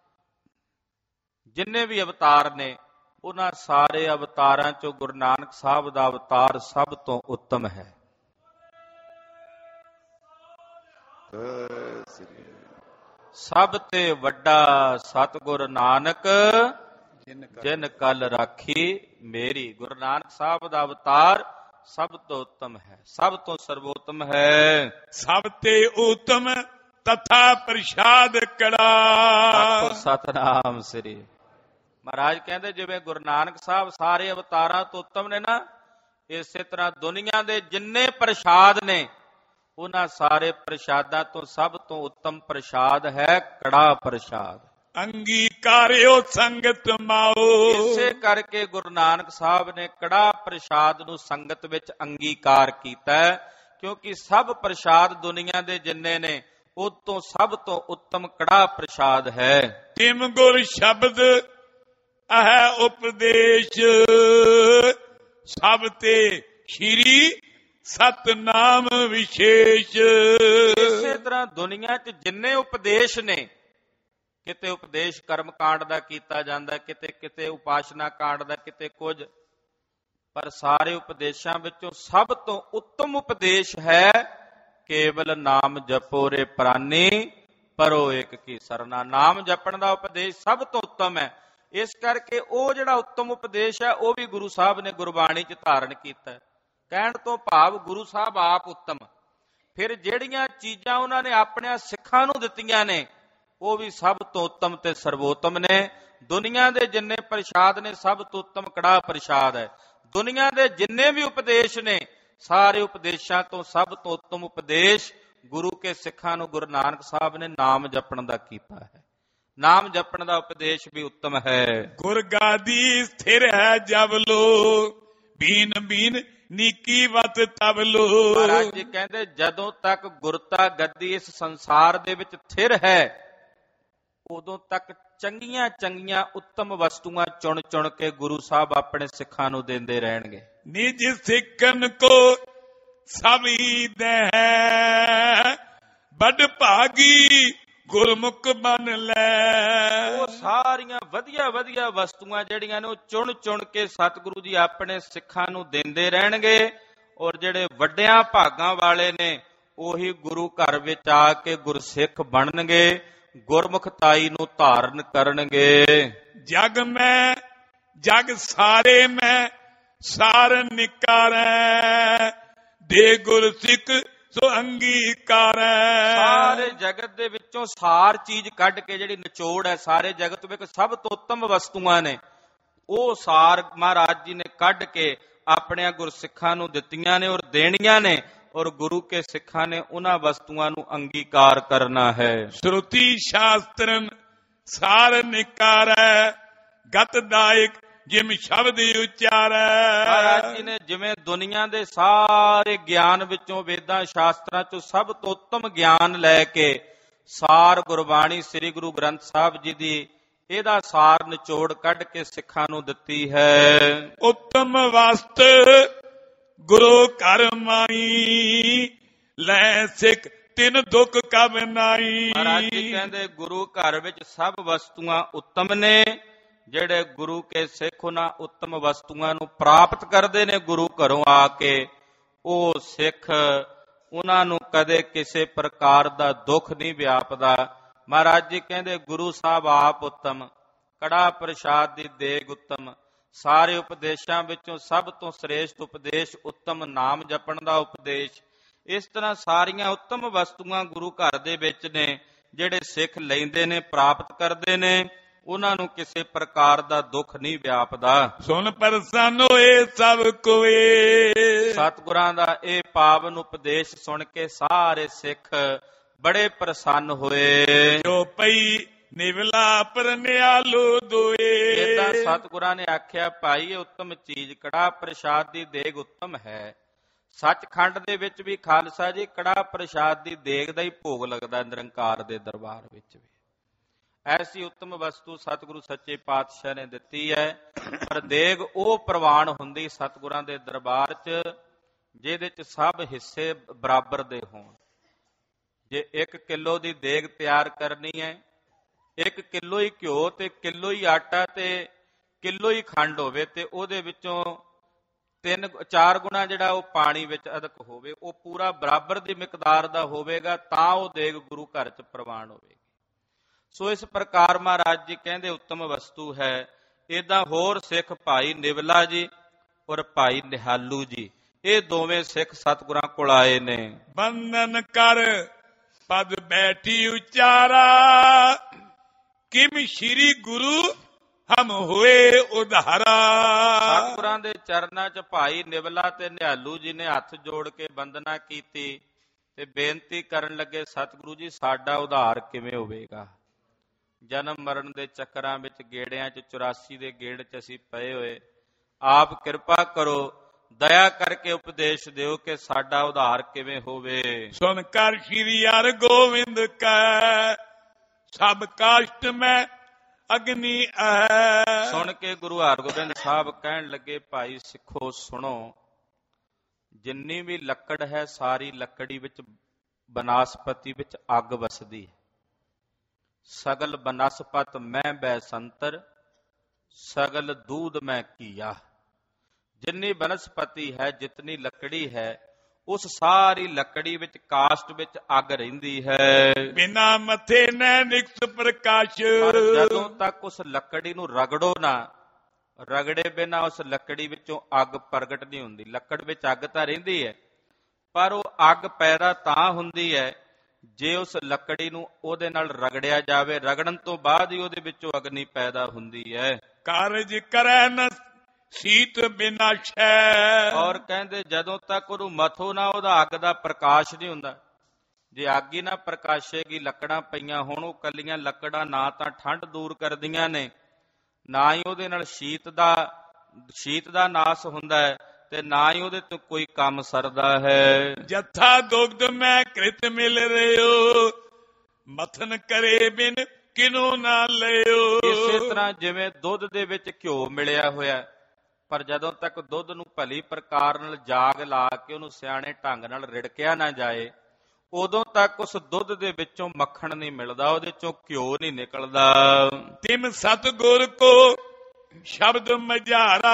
[SPEAKER 2] ਜਿੰਨੇ ਵੀ ਅਵਤਾਰ ਨੇ, ਉਹਨਾਂ ਸਾਰੇ ਅਵਤਾਰਾਂ ਚੋਂ ਗੁਰੂ ਨਾਨਕ ਸਾਹਿਬ ਦਾ ਅਵਤਾਰ ਸਭ ਤੋਂ ਉੱਤਮ ਹੈ। ਸਭ ਤੇ ਵੱਡਾ ਸਤਿਗੁਰ ਨਾਨਕ ਜਿਨ ਕਲ ਰਾਖੀ ਮੇਰੀ। ਗੁਰੂ ਨਾਨਕ ਸਾਹਿਬ ਦਾ ਅਵਤਾਰ ਸਭ ਤੋਂ ਉੱਤਮ ਹੈ, ਸਭ ਤੋਂ ਸਰਵੋਤਮ ਹੈ।
[SPEAKER 1] ਸਭ ਤੇ ਉੱਤਮ ਤਥਾ ਪ੍ਰਸ਼ਾਦ ਕੜਾ।
[SPEAKER 2] ਸਤਨਾਮ ਸ੍ਰੀ। ਮਹਾਰਾਜ ਕਹਿੰਦੇ ਜਿਵੇਂ ਗੁਰੂ ਨਾਨਕ ਸਾਹਿਬ ਸਾਰੇ ਅਵਤਾਰਾਂ ਤੋਂ ਉੱਤਮ ਨੇ ਨਾ, ਇਸੇ ਤਰ੍ਹਾਂ ਦੁਨੀਆ ਦੇ ਜਿੰਨੇ ਪ੍ਰਸ਼ਾਦ ਨੇ ਉਹਨਾਂ ਸਾਰੇ ਪ੍ਰਸ਼ਾਦਾਂ ਤੋਂ ਸਭ ਤੋਂ ਉੱਤਮ ਪ੍ਰਸ਼ਾਦ ਹੈ ਕੜਾ ਪ੍ਰਸ਼ਾਦ।
[SPEAKER 1] ਅੰਗੀਕਾਰਿਓ ਸੰਗਤ ਮਾਓ।
[SPEAKER 2] ਇਸੇ ਕਰਕੇ ਗੁਰੂ ਨਾਨਕ ਸਾਹਿਬ ਨੇ ਕੜਾ ਪ੍ਰਸ਼ਾਦ ਨੂੰ ਸੰਗਤ ਵਿੱਚ ਅੰਗੀਕਾਰ ਕੀਤਾ ਹੈ, ਕਿਉਂਕਿ ਸਭ ਪ੍ਰਸ਼ਾਦ ਦੁਨੀਆ ਦੇ ਜਿੰਨੇ ਨੇ ਉਹ ਤੋਂ ਸਭ ਤੋਂ ਉੱਤਮ ਕੜਾ ਪ੍ਰਸ਼ਾਦ ਹੈ।
[SPEAKER 1] ਤਿਮ ਗੁਰ ਸ਼ਬਦ ਅਹ ਉਪਦੇਸ਼, ਸਭ ਤੇ ਸ਼੍ਰੀ ਸਤਨਾਮ ਵਿਸ਼ੇਸ਼।
[SPEAKER 2] ਇਸੇ ਤਰ੍ਹਾਂ ਦੁਨੀਆ 'ਚ ਜਿੰਨੇ ਉਪਦੇਸ਼ ਨੇ, ਕਿਤੇ ਉਪਦੇਸ਼ ਕਰਮ ਕਾਂਡ ਦਾ ਕੀਤਾ ਜਾਂਦਾ, ਕਿਤੇ ਕਿਤੇ ਉਪਾਸ਼ਨਾ ਕਾਂਡ ਦਾ, ਕਿਤੇ ਕੁਝ, ਪਰ ਸਾਰੇ ਉਪਦੇਸ਼ਾਂ ਵਿੱਚੋਂ ਸਭ ਤੋਂ ਉੱਤਮ ਉਪਦੇਸ਼ ਹੈ ਕੇਵਲ ਨਾਮ ਜਪੋ ਰੇ ਪ੍ਰਾਨੀ ਪਰੋ ਏਕ ਕੀ ਸਰਨਾ। ਨਾਮ ਜਪਣ ਦਾ ਉਪਦੇਸ਼ ਸਭ ਤੋਂ ਉੱਤਮ ਹੈ। ਇਸ ਕਰਕੇ ਉਹ ਜਿਹੜਾ ਉੱਤਮ ਉਪਦੇਸ਼ ਹੈ ਉਹ ਵੀ ਗੁਰੂ ਸਾਹਿਬ ਨੇ ਗੁਰਬਾਣੀ 'ਚ ਧਾਰਨ ਕੀਤਾ ਹੈ। ਕਹਿਣ ਤੋਂ ਭਾਵ ਗੁਰੂ ਸਾਹਿਬ ਆਪ ਉੱਤਮ, ਫਿਰ ਜਿਹੜੀਆਂ ਚੀਜ਼ਾਂ ਉਹਨਾਂ ਨੇ ਆਪਣੇ ਸਿੱਖਾਂ ਨੂੰ ਦਿੱਤੀਆਂ ਨੇ ਉਹ ਵੀ ਸਭ ਤੋਂ ਉੱਤਮ ਤੇ ਸਰਵੋਤਮ ਨੇ। ਦੁਨੀਆ ਦੇ ਜਿੰਨੇ ਪ੍ਰਸ਼ਾਦ ਨੇ ਸਭ ਤੋਂ ਉੱਤਮ ਕੜਾਹ ਪ੍ਰਸ਼ਾਦ ਹੈ। ਦੁਨੀਆ ਦੇ ਜਿੰਨੇ ਵੀ ਉਪਦੇਸ਼ ਨੇ ਸਾਰੇ ਉਪਦੇਸ਼ਾਂ ਤੋਂ ਸਭ ਤੋਂ ਉੱਤਮ ਉਪਦੇਸ਼ ਗੁਰੂ ਕੇ ਸਿੱਖਾਂ ਨੂੰ ਗੁਰੂ ਨਾਨਕ ਸਾਹਿਬ ਨੇ ਨਾਮ ਜਪਣ ਦਾ ਕੀਤਾ ਹੈ। ਨਾਮ ਜਪਣ ਦਾ ਉਪਦੇਸ਼ ਵੀ ਉੱਤਮ ਹੈ।
[SPEAKER 1] ਗੁਰ ਗਾਦੀ ਸਥਿਰ ਹੈ ਜਬ ਲੋ, ਬੀਨ ਬੀਨ ਨੀਕੀ ਵਤ ਤਬ ਲੋ।
[SPEAKER 2] ਮਹਾਰਾਜ ਜੀ ਕਹਿੰਦੇ ਜਦੋਂ ਤੱਕ ਗੁਰਤਾ ਗੱਦੀ ਇਸ ਸੰਸਾਰ ਦੇ ਵਿੱਚ ਸਥਿਰ ਹੈ ਉਦੋਂ ਤੱਕ ਚੰਗੀਆਂ ਚੰਗੀਆਂ ਉੱਤਮ ਵਸਤੂਆਂ ਚੁਣ ਚੁਣ ਕੇ ਗੁਰੂ ਸਾਹਿਬ ਆਪਣੇ ਸਿੱਖਾਂ ਨੂੰ ਦਿੰਦੇ ਰਹਿਣਗੇ।
[SPEAKER 1] ਨਿਜ ਸਿੱਖਨ ਕੋ ਸਭੀ ਦਹਿ, ਬੜ ਭਾਗੀ ਗੁਰਮੁਖ ਬਨ ਲੈ।
[SPEAKER 2] ਉਹ ਸਾਰੀਆਂ ਵਧੀਆ ਵਧੀਆ ਵਸਤੂਆਂ ਜਿਹੜੀਆਂ ਨੇ ਉਹ ਚੁਣ ਚੁਣ ਕੇ ਸਤਿਗੁਰੂ ਜੀ ਆਪਣੇ ਸਿੱਖਾਂ ਨੂੰ ਦਿੰਦੇ ਰਹਿਣਗੇ। ਔਰ ਜਿਹੜੇ ਵੱਡਿਆਂ ਭਾਗਾਂ ਵਾਲੇ ਨੇ ਉਹੀ ਗੁਰੂ ਘਰ ਵਿੱਚ ਆ ਕੇ ਗੁਰਸਿੱਖ ਬਣਨਗੇ, ਗੁਰਮੁਖਤਾਈ ਨੂੰ ਧਾਰਨ ਕਰਨਗੇ।
[SPEAKER 1] ਜਗ ਮੈਂ ਜਗ ਸਾਰੇ ਮੈਂ ਸਾਰ ਨਿਕਾਰੈ, ਦੇ ਗੁਰ ਸਿੱਖ ਸੋ ਅੰਗੀਕਾਰੈ।
[SPEAKER 2] ਸਾਰੇ ਜਗਤ ਦੇ ਵਿੱਚੋਂ ਸਾਰ ਚੀਜ਼ ਕੱਢ ਕੇ, ਜਿਹੜੀ ਨਿਚੋੜ ਹੈ ਸਾਰੇ ਜਗਤ ਵਿੱਚ ਸਭ ਤੋਂ ਉੱਤਮ ਵਸਤੂਆਂ ਨੇ, ਉਹ ਸਾਰ ਮਹਾਰਾਜ ਜੀ ਨੇ ਕੱਢ ਕੇ ਆਪਣੇ ਗੁਰਸਿੱਖਾਂ ਨੂੰ ਦਿੱਤੀਆਂ ਨੇ ਔਰ ਦੇਣੀਆਂ ਨੇ। ਔਰ ਗੁਰੂ ਕੇ ਸਿੱਖਾਂ ਨੇ ਉਹਨਾਂ ਵਸਤੂਆਂ ਨੂੰ ਅੰਗੀਕਾਰ ਕਰਨਾ ਹੈ।
[SPEAKER 1] ਸ਼ਰੂਤੀ ਸ਼ਾਸਤਰਨ ਸਾਰ ਨਿਕਾਰੈ, ਗਤਦਾਇਕ ਜਿਮ ਸ਼ਬਦ ਉਚਾਰੈ।
[SPEAKER 2] ਮਹਾਰਾਜ ਜੀ ਨੇ ਜਿਵੇਂ ਦੁਨੀਆ ਦੇ ਸਾਰੇ ਗਿਆਨ ਵਿੱਚੋਂ, ਵੇਦਾਂ ਸ਼ਾਸਤਰਾਂ ਚੋਂ ਸਭ ਤੋਂ ਉੱਤਮ ਗਿਆਨ ਲੈ ਕੇ ਸਾਰ ਗੁਰਬਾਣੀ ਸ੍ਰੀ ਗੁਰੂ ਗ੍ਰੰਥ ਸਾਹਿਬ ਜੀ ਦੀ ਇਹਦਾ ਸਾਰ ਨਿਚੋੜ ਕੱਢ ਕੇ ਸਿੱਖਾਂ ਨੂੰ ਦਿੱਤੀ ਹੈ।
[SPEAKER 1] ਉੱਤਮ ਵਸਤ ਗੁਰੂ ਘਰ ਮਾਈ, ਲੈ ਸਿੱਖ ਤਿੰਨ ਦੁੱਖ ਕਬ ਨਾਈ।
[SPEAKER 2] ਮਹਾਰਾਜ ਜੀ ਕਹਿੰਦੇ ਗੁਰੂ ਘਰ ਵਿੱਚ ਸਭ ਵਸਤੂਆਂ ਉੱਤਮ ਨੇ। ਜਿਹੜੇ ਗੁਰੂ ਕੇ ਸਿੱਖ ਉਹਨਾਂ ਉੱਤਮ ਵਸਤੂਆਂ ਨੂੰ ਪ੍ਰਾਪਤ ਕਰਦੇ ਨੇ ਗੁਰੂ ਘਰੋਂ ਆ ਕੇ, ਉਹ ਸਿੱਖ ਉਹਨਾਂ ਨੂੰ ਕਦੇ ਕਿਸੇ ਪ੍ਰਕਾਰ ਦਾ ਦੁੱਖ ਨਹੀਂ ਵਿਆਪਦਾ। ਮਹਾਰਾਜ ਜੀ ਕਹਿੰਦੇ ਗੁਰੂ ਸਾਹਿਬ ਆਪ ਉੱਤਮ, ਕੜਾ ਪ੍ਰਸ਼ਾਦ ਦੀ ਦੇਗ ਉੱਤਮ, ਸਾਰੇ ਉਪਦੇਸ਼ਾਂ ਵਿੱਚੋਂ ਸਭ ਤੋਂ ਸ੍ਰੇਸ਼ਟ ਉਪਦੇਸ਼ ਉੱਤਮ ਨਾਮ ਜਪਣ ਦਾ ਉਪਦੇਸ਼। ਇਸ ਤਰ੍ਹਾਂ ਸਾਰੀਆਂ ਉੱਤਮ ਵਸਤੂਆਂ ਗੁਰੂ ਘਰ ਦੇ ਵਿੱਚ ਨੇ, ਜਿਹੜੇ ਸਿੱਖ ਲੈਂਦੇ ਨੇ, ਪ੍ਰਾਪਤ ਕਰਦੇ ਨੇ, ਉਹਨਾਂ ਨੂੰ ਕਿਸੇ ਪ੍ਰਕਾਰ ਦਾ ਦੁੱਖ ਨਹੀਂ ਵਿਆਪਦਾ।
[SPEAKER 1] ਸੁਣ ਪ੍ਰਸੰਨ ਹੋਏ ਸਭ ਕੋਏ,
[SPEAKER 2] ਸਤਿਗੁਰਾਂ ਦਾ ਇਹ ਪਾਵਨ ਉਪਦੇਸ਼ ਸੁਣ ਕੇ ਸਾਰੇ ਸਿੱਖ ਬੜੇ ਪ੍ਰਸੰਨ ਹੋਏ।
[SPEAKER 1] ਜੋ ਪਈ ਨਿਵਲਾ ਪਰਨਿਆਲੋ ਦੋਏ।
[SPEAKER 2] ਏਦਾਂ ਸਤਿਗੁਰਾਂ ਨੇ ਆਖਿਆ ਭਾਈ ਇਹ ਉੱਤਮ ਚੀਜ਼ ਕੜਾ ਪ੍ਰਸ਼ਾਦ ਦੀ ਦੇਗ ਉੱਤਮ ਹੈ। ਸੱਚਖੰਡ ਦੇ ਵਿੱਚ ਵੀ ਖਾਲਸਾ ਜੀ ਕੜਾ ਪ੍ਰਸ਼ਾਦ ਦੀ ਦੇਗ ਦਾ ਹੀ ਭੋਗ ਲੱਗਦਾ ਨਿਰੰਕਾਰ ਦੇ ਦਰਬਾਰ ਵਿੱਚ ਵੀ। ਐਸੀ ਉੱਤਮ ਵਸਤੂ ਸਤਿਗੁਰੂ ਸੱਚੇ ਪਾਤਸ਼ਾਹ ਨੇ ਦਿੱਤੀ ਹੈ। ਪਰ ਦੇਗ ਉਹ ਪ੍ਰਵਾਨ ਹੁੰਦੀ ਸਤਿਗੁਰਾਂ ਦੇ ਦਰਬਾਰ 'ਚ ਜਿਹਦੇ 'ਚ ਸਭ ਹਿੱਸੇ ਬਰਾਬਰ ਦੇ ਹੋਣ। ਜੇ ਇੱਕ ਕਿਲੋ ਦੀ ਦੇਗ ਤਿਆਰ ਕਰਨੀ ਹੈ, ਇੱਕ ਕਿਲੋ ਹੀ ਘਿਓ ਤੇ ਕਿਲੋ ਹੀ ਆਟਾ ਤੇ ਕਿਲੋ ਹੀ ਖੰਡ ਹੋਵੇ ਤੇ ਉਹਦੇ ਵਿੱਚੋਂ ਤਿੰਨ ਚਾਰ ਗੁਣਾ ਜਿਹੜਾ ਉਹ ਪਾਣੀ ਵਿੱਚ ਅਦਕ ਹੋਵੇ, ਉਹ ਪੂਰਾ ਬਰਾਬਰ ਦੀ ਮਿਕਦਾਰ ਦਾ ਹੋਵੇਗਾ ਤਾਂ ਉਹ ਦੇਗ ਗੁਰੂ ਘਰ 'ਚ ਪ੍ਰਵਾਨ ਹੋਵੇਗੀ। ਸੋ ਇਸ ਪ੍ਰਕਾਰ ਮਹਾਰਾਜ ਜੀ ਕਹਿੰਦੇ ਉੱਤਮ ਵਸਤੂ ਹੈ। ਏਦਾਂ ਹੋਰ ਸਿੱਖ ਭਾਈ ਨਿਵਲਾ ਜੀ ਔਰ ਭਾਈ ਨਿਹਾਲੂ ਜੀ, ਇਹ ਦੋਵੇਂ ਸਿੱਖ ਸਤਿਗੁਰਾਂ ਕੋਲ ਆਏ ਨੇ।
[SPEAKER 1] ਬੰਧਨ ਕਰ ਪਦ ਬੈਠੀ ਉਚਾਰਾ, ਕਿਮ ਸ਼੍ਰੀ ਗੁਰੂ ਹਮ ਹੋਏ ਉਧਾਰਾ।
[SPEAKER 2] ਸਤਿਗੁਰਾਂ ਦੇ ਚਰਨਾਂ 'ਚ ਭਾਈ ਨਿਵਲਾ ਤੇ ਨਿਹਾਲੂ ਜੀ ਨੇ ਹੱਥ ਜੋੜ ਕੇ ਬੰਦਨਾ ਕੀਤੀ ਤੇ ਬੇਨਤੀ ਕਰਨ ਲੱਗੇ, ਸਤਿਗੁਰੂ ਜੀ ਸਾਡਾ ਉਧਾਰ ਕਿਵੇਂ ਹੋਵੇਗਾ? ਜਨਮ ਮਰਨ ਦੇ ਚੱਕਰਾਂ ਵਿੱਚ, ਗੇੜਿਆਂ 'ਚ, ਚੁਰਾਸੀ ਦੇ ਗੇੜ 'ਚ ਅਸੀਂ ਪਏ ਹੋਏ, ਆਪ ਕਿਰਪਾ ਕਰੋ, ਦਇਆ ਕਰਕੇ ਉਪਦੇਸ਼ ਦਿਓ ਕਿ ਸਾਡਾ ਉਧਾਰ ਕਿਵੇਂ ਹੋਵੇ।
[SPEAKER 1] ਸੁਣ ਕਰ ਸ਼੍ਰੀ ਹਰਿ ਗੋਬਿੰਦ ਕੈ, ਸਭ ਕਾਸ਼ਟ ਮੈਂ ਅਗਨੀ ਹੈ।
[SPEAKER 2] ਸੁਣ ਕੇ ਗੁਰੂ ਹਰਗੋਬਿੰਦ ਸਾਹਿਬ ਕਹਿਣ ਲੱਗੇ, ਭਾਈ ਸਿੱਖੋ ਸੁਣੋ, ਜਿੰਨੀ ਵੀ ਲੱਕੜ ਹੈ ਸਾਰੀ ਲੱਕੜੀ ਵਿੱਚ ਬਨਸਪਤੀ ਵਿੱਚ ਅੱਗ ਵਸਦੀ ਹੈ। ਸਗਲ ਬਨਸਪਤ ਮੈਂ ਬੈ ਸੰਤਰ, ਸਗਲ ਦੂਧ ਮੈਂ ਕੀਆ। ਜਿੰਨੀ ਬਨਸਪਤੀ ਹੈ, ਜਿਤਨੀ ਲੱਕੜੀ ਹੈ, ਉਸ ਸਾਰੀ ਲੱਕੜੀ ਵਿੱਚ ਕਾਸ਼ਟ ਵਿੱਚ ਅੱਗ ਰਹਿੰਦੀ ਹੈ।
[SPEAKER 1] ਬਿਨਾ ਮੱਥੇ ਨੈ ਨਿਕਟ ਪ੍ਰਕਾਸ਼।
[SPEAKER 2] ਪਰ ਜਦੋਂ ਤੱਕ ਉਸ ਲੱਕੜੀ ਨੂੰ ਰਗੜੋ ਨਾ, ਰਗੜੇ ਬਿਨਾ ਉਸ ਲੱਕੜੀ ਵਿੱਚੋਂ ਅੱਗ ਪ੍ਰਗਟ ਨਹੀਂ ਹੁੰਦੀ। ਲੱਕੜ ਵਿੱਚ ਅੱਗ ਤਾਂ ਰਹਿੰਦੀ ਹੈ, ਪਰ ਉਹ ਅੱਗ ਪੈਦਾ ਤਾਂ ਹੁੰਦੀ ਹੈ ਜੇ ਉਸ ਲੱਕੜੀ ਨੂੰ ਉਹਦੇ ਨਾਲ ਰਗੜਿਆ ਜਾਵੇ। ਰਗੜਨ ਤੋਂ ਬਾਅਦ ਹੀ ਉਹਦੇ ਵਿੱਚੋਂ ਅਗਨੀ ਪੈਦਾ ਹੁੰਦੀ ਹੈ।
[SPEAKER 1] ਕਾਰਜ ਕਰੈ ਨ ਸੀਤ ਬਿਨਾ ਛੈ।
[SPEAKER 2] ਔਰ ਕਹਿੰਦੇ ਜਦੋਂ ਤੱਕ ਉਹਨੂੰ ਮਥੋ ਨਾ, ਉਹਦਾ ਅੱਗ ਦਾ ਪ੍ਰਕਾਸ਼ ਨਹੀਂ ਹੁੰਦਾ। ਜੇ ਅੱਗ ਹੀ ਨਾ ਪ੍ਰਕਾਸ਼ੇਗੀ, ਲੱਕੜਾਂ ਪਈਆਂ ਹੁਣ, ਉਹ ਕੱਲੀਆਂ ਲੱਕੜਾਂ ਨਾ ਤਾਂ ਠੰਡ ਦੂਰ ਕਰਦੀਆਂ ਨੇ, ਨਾ ਹੀ ਉਹਦੇ ਨਾਲ ਸ਼ੀਤ ਦਾ ਸ਼ੀਤ ਦਾ ਨਾਸ ਹੁੰਦਾ ਹੈ, ਤੇ ਨਾ ਹੀ ਉਹਦੇ ਤੋਂ ਕੋਈ ਕੰਮ ਸਰਦਾ ਹੈ।
[SPEAKER 1] ਜਥਾ ਦੁਗਧ ਮੈਂ ਕ੍ਰਿਤ ਮਿਲ ਰਿਓ, ਮਥਨ ਕਰੇ ਬਿਨ ਕਿਨੋ ਨਾ ਲਿਓ।
[SPEAKER 2] ਇਸੇ ਤਰ੍ਹਾਂ ਜਿਵੇਂ ਦੁੱਧ ਦੇ ਵਿੱਚ ਘਿਓ ਮਿਲਿਆ ਹੋਇਆ, ਪਰ ਜਦੋਂ ਤੱਕ ਦੁੱਧ ਨੂੰ ਭਲੀ ਪ੍ਰਕਾਰ ਨਾਲ ਜਾਗ ਲਾ ਕੇ ਉਹਨੂੰ ਸਿਆਣੇ ਢੰਗ ਨਾਲ ਰਿੜਕਿਆ ਨਾ ਜਾਏ, ਉਦੋਂ ਤੱਕ ਉਸ ਦੁੱਧ ਦੇ ਵਿੱਚੋਂ ਮੱਖਣ ਨਹੀਂ ਮਿਲਦਾ, ਉਹਦੇ ਚੋਂ ਘਿਓ ਨਹੀਂ ਨਿਕਲਦਾ।
[SPEAKER 1] ਤਿਮ ਸਤਿਗੁਰ ਕੋ ਸ਼ਬਦ ਮਝਾਰਾ,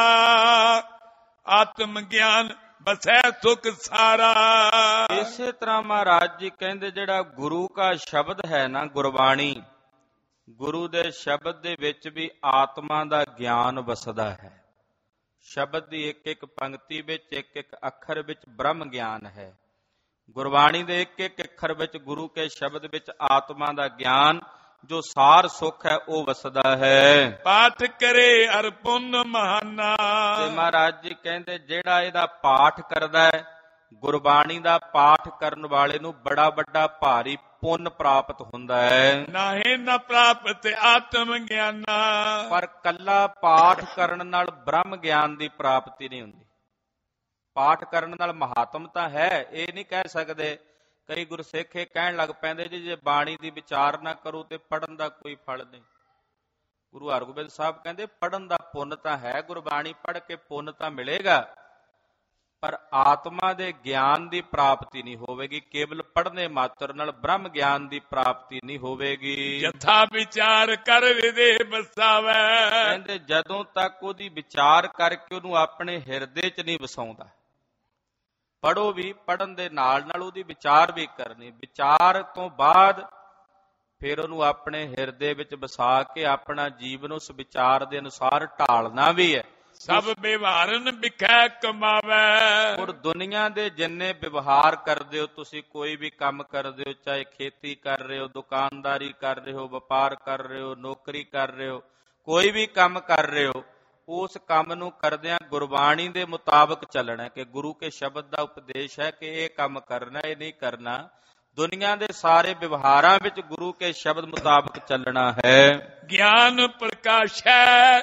[SPEAKER 1] ਆਤਮ ਗਿਆਨ ਬਸੈ ਸੁਖ ਸਾਰਾ।
[SPEAKER 2] ਇਸੇ ਤਰ੍ਹਾਂ ਮਹਾਰਾਜ ਜੀ ਕਹਿੰਦੇ ਜਿਹੜਾ ਗੁਰੂ ਕਾ ਸ਼ਬਦ ਹੈ ਨਾ, ਗੁਰਬਾਣੀ, ਗੁਰੂ ਦੇ ਸ਼ਬਦ ਦੇ ਵਿੱਚ ਵੀ ਆਤਮਾ ਦਾ ਗਿਆਨ ਵਸਦਾ ਹੈ। ਸ਼ਬਦ ਦੀ ਇੱਕ ਇੱਕ ਪੰਕਤੀ ਵਿੱਚ, ਇੱਕ ਇੱਕ ਅੱਖਰ ਵਿੱਚ ਬ੍ਰਹਮ ਗਿਆਨ ਹੈ। ਗੁਰਬਾਣੀ ਦੇ ਇੱਕ ਇੱਕ ਅੱਖਰ ਵਿੱਚ, ਗੁਰੂ ਕੇ ਸ਼ਬਦ ਵਿੱਚ ਆਤਮਾ ਦਾ ਗਿਆਨ, ਜੋ ਸਾਰ ਸੁਖ ਹੈ, ਉਹ ਵਸਦਾ ਹੈ।
[SPEAKER 1] ਪਾਠ ਕਰੇ ਅਰ ਪੁੰਨ ਮਹਾਨਾ।
[SPEAKER 2] ਤੇ ਮਹਾਰਾਜ ਜੀ ਕਹਿੰਦੇ ਜਿਹੜਾ ਇਹਦਾ ਪਾਠ ਕਰਦਾ ਹੈ, ਗੁਰਬਾਣੀ ਦਾ ਪਾਠ ਕਰਨ ਵਾਲੇ ਨੂੰ ਬੜਾ ਵੱਡਾ ਭਾਰੀ ਪੁੰਨ ਪ੍ਰਾਪਤ ਹੁੰਦਾ ਹੈ।
[SPEAKER 1] ਨਾਹੇ ਨ ਪ੍ਰਾਪਤ ਆਤਮ ਗਿਆਨਾ।
[SPEAKER 2] ਪਰ ਕੱਲਾ ਪਾਠ ਕਰਨ ਨਾਲ ਬ੍ਰਹਮ ਗਿਆਨ ਦੀ ਪ੍ਰਾਪਤੀ ਨਹੀਂ ਹੁੰਦੀ। ਪਾਠ ਕਰਨ ਨਾਲ ਮਹਾਤਮ ਤਾਂ ਹੈ, ਇਹ ਨਹੀਂ ਕਹਿ ਸਕਦੇ। ਕਈ ਗੁਰਸਿੱਖ ਇਹ ਕਹਿਣ ਲੱਗ ਪੈਂਦੇ ਜੀ ਜੇ ਬਾਣੀ ਦੀ ਵਿਚਾਰ ਨਾ ਕਰੋ ਤੇ ਪੜ੍ਹਨ ਦਾ ਕੋਈ ਫਲ ਨਹੀਂ। ਗੁਰੂ ਹਰਗੋਬਿੰਦ ਸਾਹਿਬ ਕਹਿੰਦੇ ਪੜ੍ਹਨ ਦਾ ਪੁੰਨ ਤਾਂ ਹੈ, ਗੁਰਬਾਣੀ ਪੜ੍ਹ ਕੇ ਪੁੰਨ ਤਾਂ ਮਿਲੇਗਾ, ਪਰ ਆਤਮਾ ਦੇ ਗਿਆਨ ਦੀ ਪ੍ਰਾਪਤੀ ਨਹੀਂ ਹੋਵੇਗੀ। ਕੇਵਲ ਪੜ੍ਹਨੇ ਮਾਤਰ ਨਾਲ ਬ੍ਰਹਮ ਗਿਆਨ ਦੀ ਪ੍ਰਾਪਤੀ ਨਹੀਂ ਹੋਵੇਗੀ।
[SPEAKER 1] ਜਥਾ ਵਿਚਾਰ ਕਰ ਹਿਰਦੇ ਵਸਾਵੇ।
[SPEAKER 2] ਕਹਿੰਦੇ ਜਦੋਂ ਤੱਕ ਉਹਦੀ ਵਿਚਾਰ ਕਰਕੇ ਉਹਨੂੰ ਆਪਣੇ ਹਿਰਦੇ 'ਚ ਨਹੀਂ ਵਸਾਉਂਦਾ। ਪੜ੍ਹੋ ਵੀ, ਪੜ੍ਹਨ ਦੇ ਨਾਲ ਨਾਲ ਉਹਦੀ ਵਿਚਾਰ ਵੀ ਕਰਨੀ। ਵਿਚਾਰ ਤੋਂ ਬਾਅਦ ਫਿਰ ਉਹਨੂੰ ਆਪਣੇ ਹਿਰਦੇ ਵਿੱਚ ਵਸਾ ਕੇ ਆਪਣਾ ਜੀਵਨ ਉਸ ਵਿਚਾਰ ਦੇ ਅਨੁਸਾਰ ਢਾਲਣਾ ਵੀ ਹੈ।
[SPEAKER 1] ਸਭ ਵਿਵਹਾਰਨ ਵਿਖੈ ਕਮਾਵੇ।
[SPEAKER 2] ਔਰ ਦੁਨੀਆ ਦੇ ਜਿੰਨੇ ਵਿਵਹਾਰ ਕਰਦੇ ਹੋ ਤੁਸੀਂ, ਕੋਈ ਵੀ ਕੰਮ ਕਰਦੇ ਹੋ, ਚਾਹੇ ਖੇਤੀ ਕਰ ਰਹੇ ਹੋ, ਦੁਕਾਨਦਾਰੀ ਕਰ ਰਹੇ ਹੋ, ਵਪਾਰ ਕਰ ਰਹੇ ਹੋ, ਨੌਕਰੀ ਕਰ ਰਹੇ ਹੋ, ਕੋਈ ਵੀ ਕੰਮ ਕਰ ਰਹੇ ਹੋ, ਉਸ ਕੰਮ ਨੂੰ ਕਰਦਿਆਂ ਗੁਰਬਾਣੀ ਦੇ ਮੁਤਾਬਕ ਚੱਲਣਾ। ਕਿ ਗੁਰੂ ਕੇ ਸ਼ਬਦ ਦਾ ਉਪਦੇਸ਼ ਹੈ ਕਿ ਇਹ ਕੰਮ ਕਰਨਾ, ਇਹ ਨਹੀਂ ਕਰਨਾ। ਦੁਨੀਆ ਦੇ ਸਾਰੇ ਵਿਵਹਾਰਾਂ ਵਿੱਚ ਗੁਰੂ ਕੇ ਸ਼ਬਦ ਮੁਤਾਬਕ ਚੱਲਣਾ ਹੈ।
[SPEAKER 1] ਗਿਆਨ ਪ੍ਰਕਾਸ਼ੈ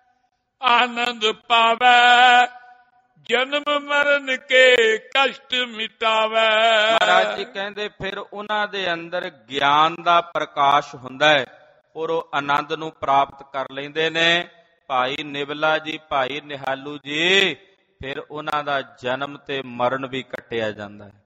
[SPEAKER 1] ਆਨੰਦ ਪਾਵੈ, ਜਨਮ ਮਰਨ ਕੇ ਕਸ਼ਟ ਮਿਟਾਵੈ।
[SPEAKER 2] ਮਹਾਰਾਜ ਜੀ ਕਹਿੰਦੇ ਫਿਰ ਉਹਨਾਂ ਦੇ ਅੰਦਰ ਗਿਆਨ ਦਾ ਪ੍ਰਕਾਸ਼ ਹੁੰਦਾ ਹੈ ਔਰ ਉਹ ਆਨੰਦ ਨੂੰ ਪ੍ਰਾਪਤ ਕਰ ਲੈਂਦੇ ਨੇ। ਭਾਈ ਨਿਵਲਾ ਜੀ, ਭਾਈ ਨਿਹਾਲੂ ਜੀ, ਫਿਰ ਉਹਨਾਂ ਦਾ ਜਨਮ ਤੇ ਮਰਨ ਵੀ ਕੱਟਿਆ ਜਾਂਦਾ ਹੈ।